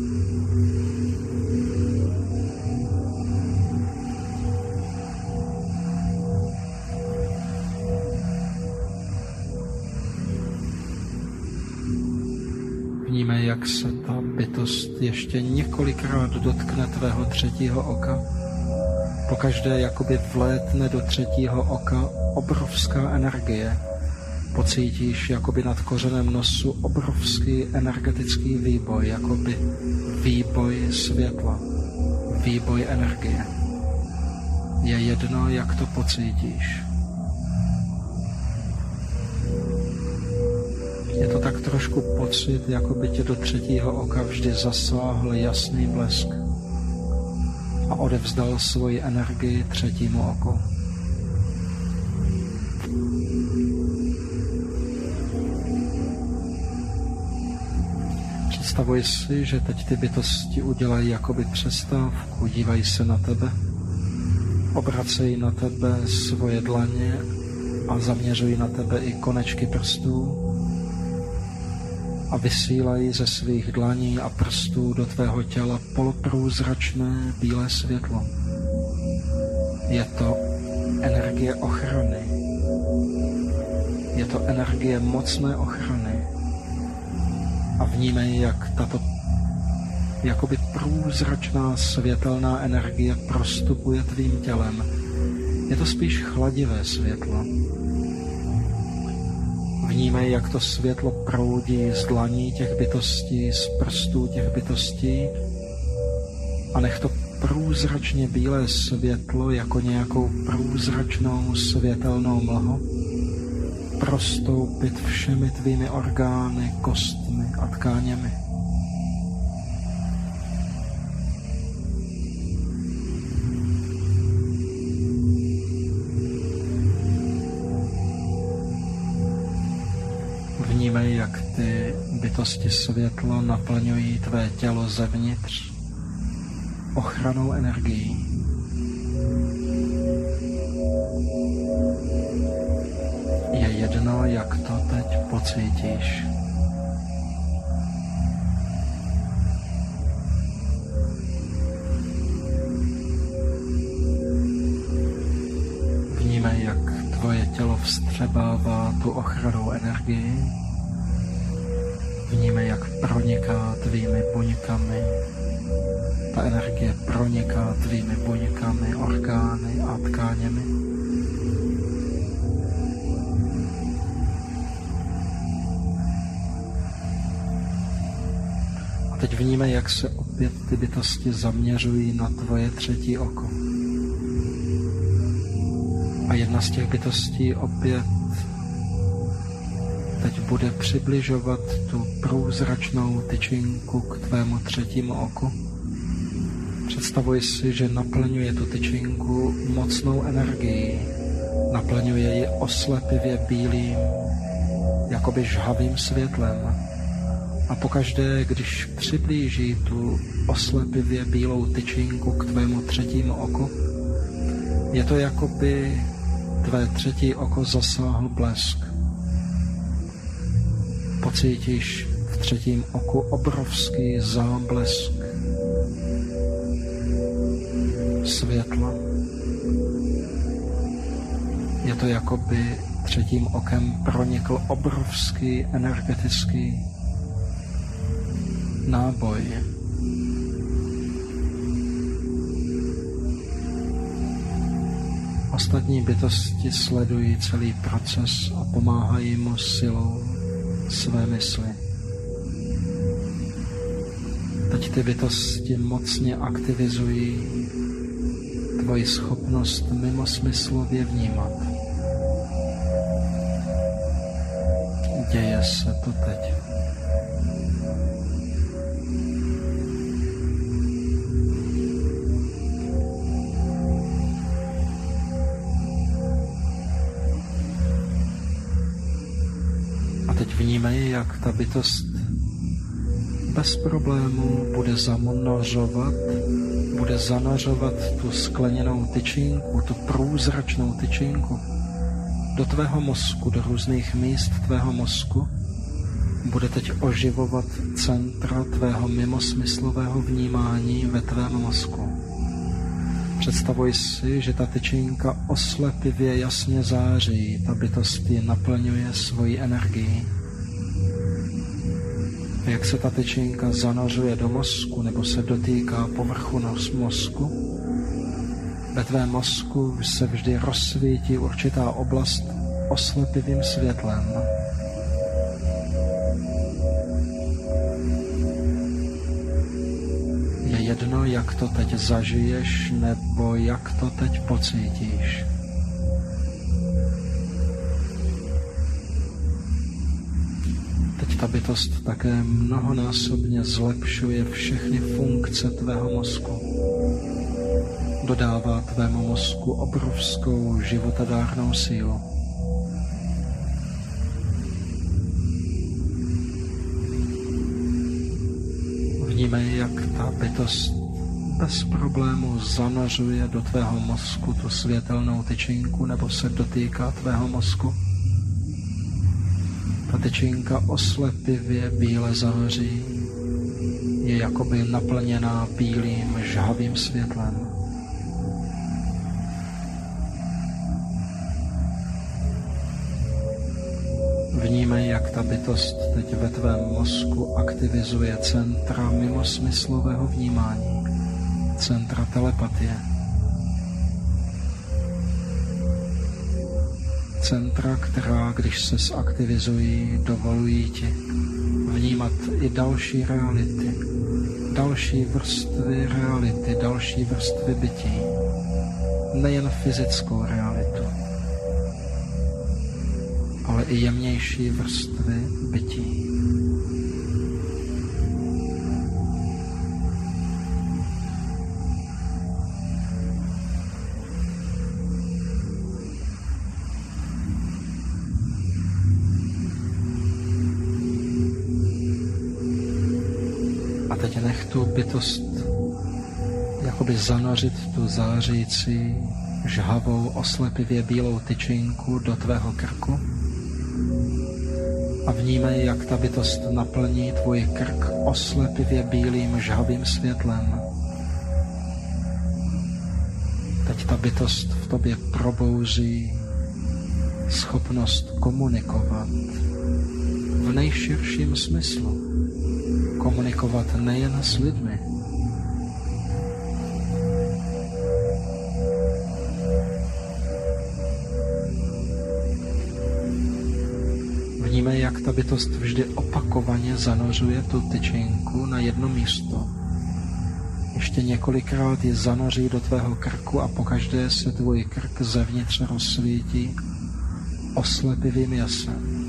Vnímej, jak se ta bytost ještě několikrát dotkne tvého třetího oka. Pokaždé jakoby vlétne do třetího oka obrovská energie. Pocítíš jakoby nad kořenem nosu obrovský energetický výboj, jakoby výboj světla, výboj energie. Je jedno, jak to pocítíš. Je to tak trošku pocit, jako by tě do třetího oka vždy zasáhl jasný blesk a odevzdal svoji energii třetímu oku. Představuj si, že teď ty bytosti udělají jakoby přestávku, dívají se na tebe, obracejí na tebe svoje dlaně a zaměřují na tebe i konečky prstů a vysílají ze svých dlaní a prstů do tvého těla poloprůzračné bílé světlo. Je to energie ochrany. Je to energie mocné ochrany. A vnímej, jak tato jakoby průzračná světelná energie prostupuje tvým tělem. Je to spíš chladivé světlo. Vnímej, jak to světlo proudí z dlaní těch bytostí, z prstů těch bytostí a nech to průzračně bílé světlo jako nějakou průzračnou světelnou mlhu prostoupit všemi tvými orgány, kostmi a tkáněmi. Vnímej, jak ty bytosti světla naplňují tvé tělo zevnitř ochrannou energií. Je jedno, jak to teď pocítíš. Vnímej, jak tvoje tělo vstřebává tu ochrannou energii. Vnímej, jak proniká tvými buňkami. Ta energie proniká tvými buňkami, orgány a tkáněmi. A teď vnímej, jak se opět ty bytosti zaměřují na tvoje třetí oko. A jedna z těch bytostí opět teď bude přibližovat tu průzračnou tyčinku k tvému třetímu oku. Představuj si, že naplňuje tu tyčinku mocnou energií. Naplňuje ji oslepivě bílým, jakoby žhavým světlem. A pokaždé, když přiblíží tu oslepivě bílou tyčinku k tvému třetímu oku, je to, jakoby tvé třetí oko zasáhl blesk. Pocítíš v třetím oku obrovský záblesk světla. Je to, jakoby třetím okem pronikl obrovský energetický náboj. Ostatní bytosti sledují celý proces a pomáhají mu silou své mysli. Teď ty bytosti mocně aktivizují tvoji schopnost mimosmyslově vnímat. Děje se to teď. A teď vnímej, jak ta bytost bez problémů bude zanořovat tu skleněnou tyčinku, tu průzračnou tyčinku do tvého mozku, do různých míst tvého mozku. Bude teď oživovat centra tvého mimosmyslového vnímání ve tvém mozku. Představuj si, že ta tyčinka oslepivě jasně září, ta bytost ji naplňuje svojí energií. Jak se ta tyčinka zanořuje do mozku nebo se dotýká povrchu mozku, ve tvém mozku se vždy rozsvítí určitá oblast oslepivým světlem. Je jedno, jak to teď zažiješ nebo jak to teď pocítíš. Ta bytost také mnohonásobně zlepšuje všechny funkce tvého mozku. Dodává tvému mozku obrovskou životadárnou sílu. Vnímej, jak ta bytost bez problému zanořuje do tvého mozku tu světelnou tyčinku nebo se dotýká tvého mozku. Ta tyčinka oslepivě bíle září, je jakoby naplněná bílým žhavým světlem. Vnímej, jak ta bytost teď ve tvém mozku aktivizuje centra mimosmyslového vnímání, centra telepatie. Centra, která, když se zaktivizují, dovolují ti vnímat i další reality, další vrstvy reality, další vrstvy bytí, nejen fyzickou realitu, ale i jemnější vrstvy bytí. A teď nech tu bytost jakoby zanořit tu zářící, žhavou, oslepivě bílou tyčinku do tvého krku a vnímej, jak ta bytost naplní tvůj krk oslepivě bílým, žhavým světlem. Teď ta bytost v tobě probouzí schopnost komunikovat v nejširším smyslu. Komunikovat nejen s lidmi, vnímej, jak ta bytost vždy opakovaně zanořuje tu tyčinku na jedno místo. Ještě několikrát ji zanoří do tvého krku a pokaždé se tvůj krk zevnitř rozsvítí oslepivým jasem.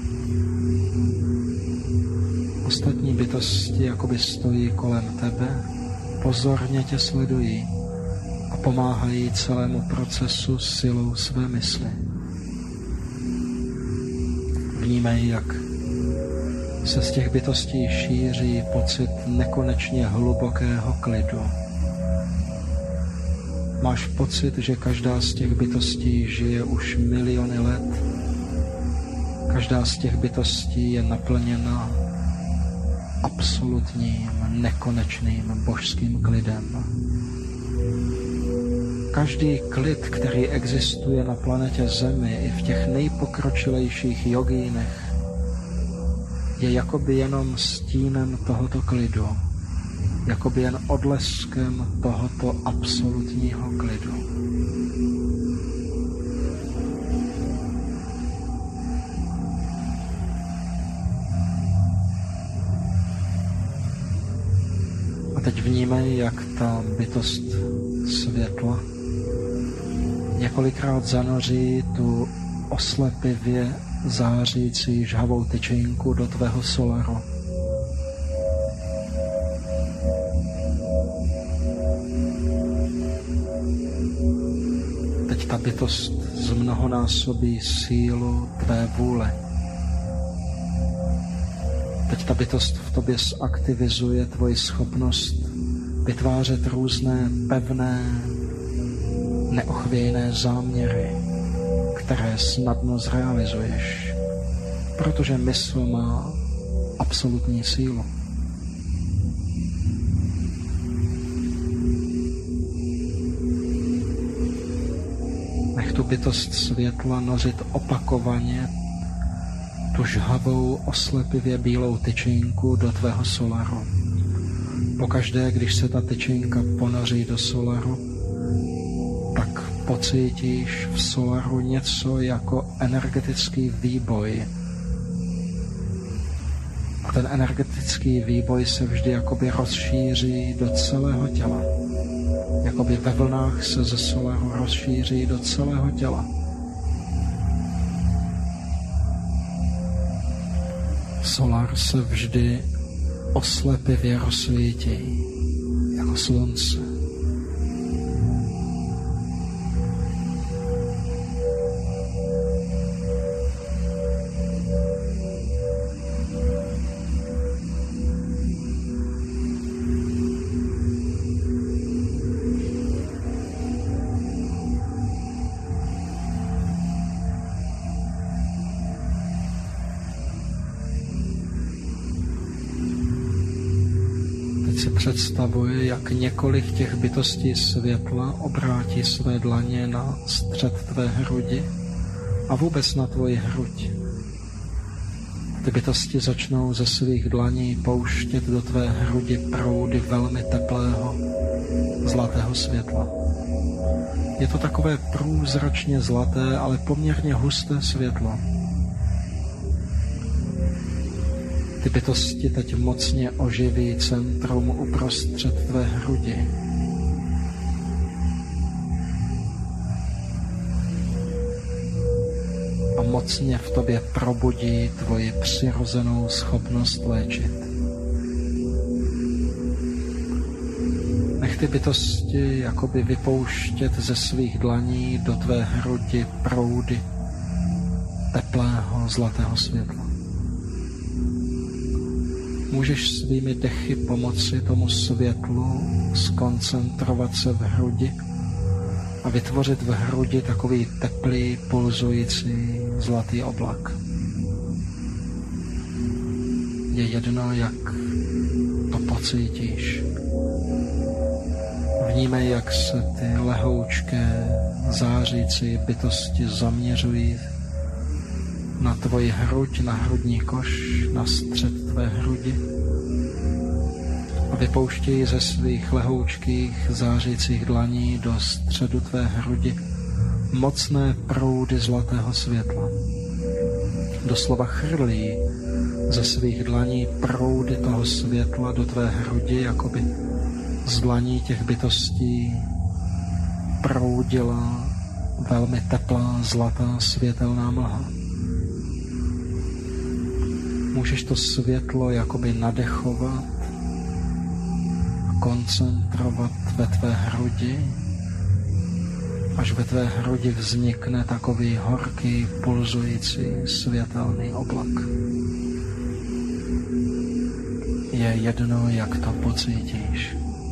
Ostatní bytosti jakoby stojí kolem tebe, pozorně tě sledují a pomáhají celému procesu silou své mysli. Vnímej, jak se z těch bytostí šíří pocit nekonečně hlubokého klidu. Máš pocit, že každá z těch bytostí žije už miliony let. Každá z těch bytostí je naplněna absolutním, nekonečným božským klidem. Každý klid, který existuje na planetě Zemi i v těch nejpokročilejších jogínech, je jakoby jenom stínem tohoto klidu, jakoby jen odleskem tohoto absolutního klidu. A teď vnímej, jak ta bytost světla několikrát zanoří tu oslepivě zářící žhavou tyčinku do tvého solaru. Teď ta bytost zmnohonásobí sílu tvé vůle. Teď ta bytost v tobě zaktivizuje tvoji schopnost vytvářet různé pevné, neochvějné záměry, které snadno zrealizuješ, protože mysl má absolutní sílu. Nech tu bytost světla nořit opakovaně tu žhavou, oslepivě bílou tyčinku do tvého solaru. Pokaždé, když se ta tyčinka ponoří do solaru, tak pocítíš v solaru něco jako energetický výboj. A ten energetický výboj se vždy jakoby rozšíří do celého těla. Jakoby ve vlnách se ze solaru rozšíří do celého těla. Solar se vždy oslepivě rozsvítí, jako slunce. Si představuje, jak několik těch bytostí světla obrátí své dlaně na střed tvé hrudi a vůbec na tvoji hruď. Ty bytosti začnou ze svých dlaní pouštět do tvé hrudi proudy velmi teplého, zlatého světla. Je to takové průzračně zlaté, ale poměrně husté světlo. Ty bytosti teď mocně oživí centrum uprostřed tvé hrudi. A mocně v tobě probudí tvoji přirozenou schopnost léčit. Nech ty bytosti jakoby vypouštět ze svých dlaní do tvé hrudi proudy teplého zlatého světla. Můžeš svými dechy pomoci tomu světlu skoncentrovat se v hrudi a vytvořit v hrudi takový teplý, pulzující zlatý oblak. Je jedno, jak to pocítíš. Vnímej, jak se ty lehoučké, zářící bytosti zaměřují na tvoji hruď, na hrudní koš, na střed tvé hrudi a vypouštějí ze svých lehoučkých, zářících dlaní do středu tvé hrudi mocné proudy zlatého světla. Doslova chrlí ze svých dlaní proudy toho světla do tvé hrudi, jakoby z dlaní těch bytostí proudila velmi teplá, zlatá, světelná mlha. Můžeš to světlo jakoby nadechovat a koncentrovat ve tvé hrudi, až ve tvé hrudi vznikne takový horký, pulzující, světelný oblak. Je jedno, jak to pocítíš.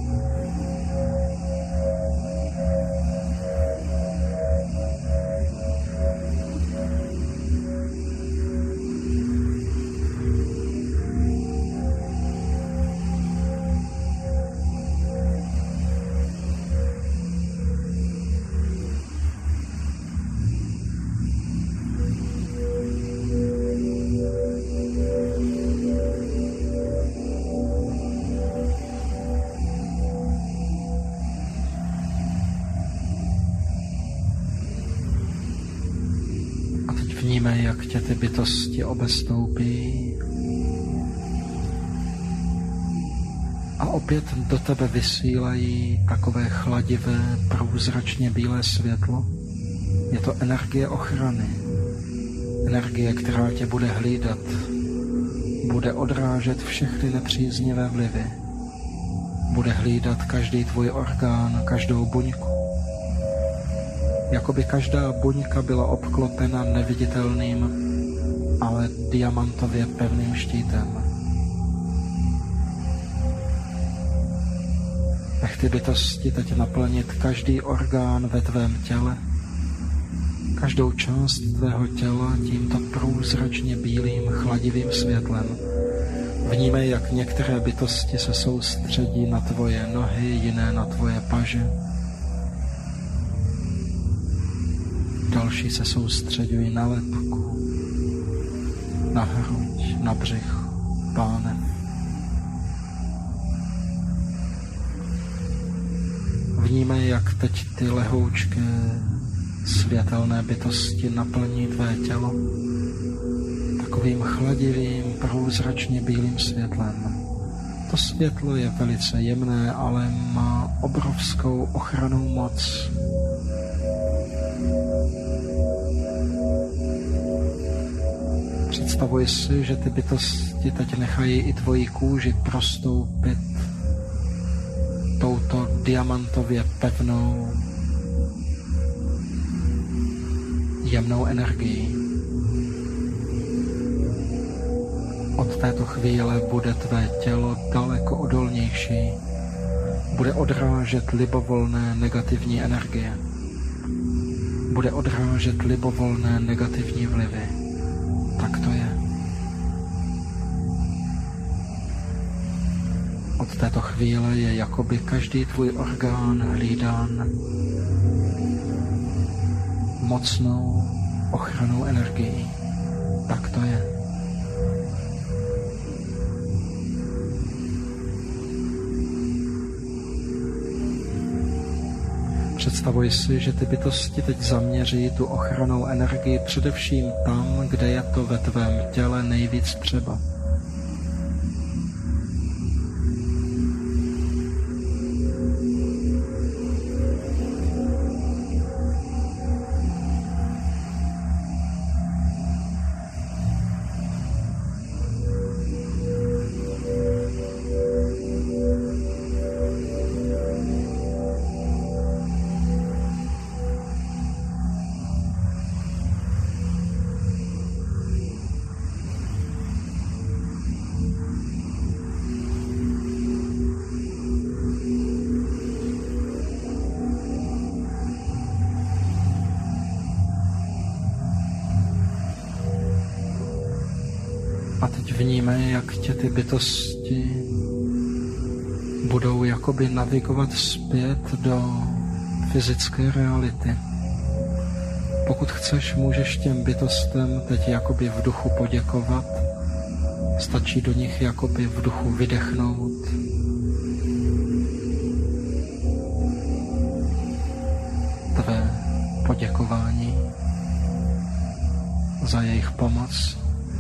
Vnímej, jak tě ty bytosti obestoupí a opět do tebe vysílají takové chladivé, průzračně bílé světlo. Je to energie ochrany. Energie, která tě bude hlídat, bude odrážet všechny nepříznivé vlivy. Bude hlídat každý tvůj orgán, každou buňku. Jakoby každá buňka byla obklopena neviditelným, ale diamantově pevným štítem. Nech ty bytosti teď naplnit každý orgán ve tvém těle, každou část tvého těla tímto průzračně bílým, chladivým světlem. Vnímej, jak některé bytosti se soustředí na tvoje nohy, jiné na tvoje paže. Další se soustředují na lebku, na hruď, na břich, pánev. Vnímej, jak teď ty lehoučké, světelné bytosti naplní tvé tělo takovým chladivým, průzračně bílým světlem. To světlo je velice jemné, ale má obrovskou ochrannou moc. Představuj si, že ty bytosti teď nechají i tvoji kůži prostoupit touto diamantově pevnou, jemnou energií. Od této chvíle bude tvé tělo daleko odolnější, bude odrážet libovolné negativní energie, bude odrážet libovolné negativní vlivy. Tak to je. Od této chvíle je jakoby každý tvůj orgán hlídán mocnou ochrannou energií. Tak to je. Představuj si, že ty bytosti teď zaměří tu ochrannou energii především tam, kde je to ve tvém těle nejvíc třeba. A teď vnímej, jak tě ty bytosti budou jakoby navigovat zpět do fyzické reality. Pokud chceš, můžeš těm bytostem teď jakoby v duchu poděkovat. Stačí do nich jakoby v duchu vydechnout. Tvé poděkování za jejich pomoc.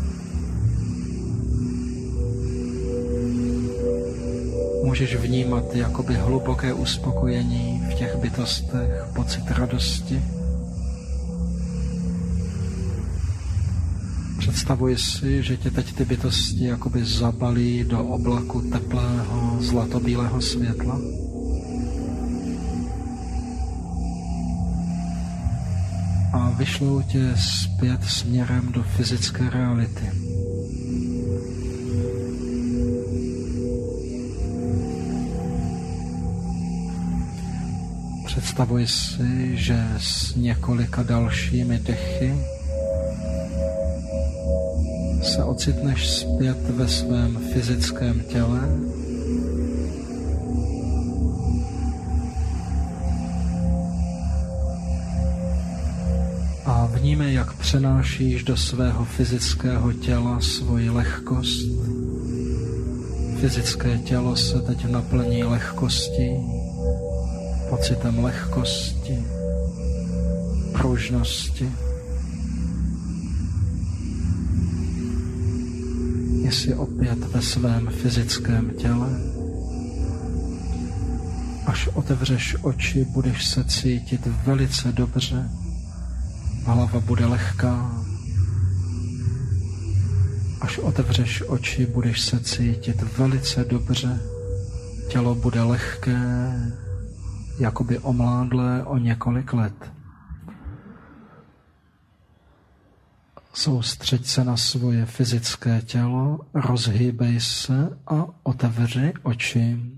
Můžeš vnímat jakoby hluboké uspokojení v těch bytostech, pocit radosti. Představuj si, že tě teď ty bytosti jakoby zabalí do oblaku teplého, zlatobílého světla. A vyšlou tě zpět směrem do fyzické reality. Představuj si, že s několika dalšími dechy se ocitneš zpět ve svém fyzickém těle. A vnímej, jak přenášíš do svého fyzického těla svoji lehkost. Fyzické tělo se teď naplní lehkostí, pocitem lehkosti, pružnosti. Jsi opět ve svém fyzickém těle. Až otevřeš oči, budeš se cítit velice dobře. Hlava bude lehká. Až otevřeš oči, budeš se cítit velice dobře. Tělo bude lehké, jakoby omládlé o několik let. Soustřeď se na svoje fyzické tělo, rozhýbej se a otevři oči.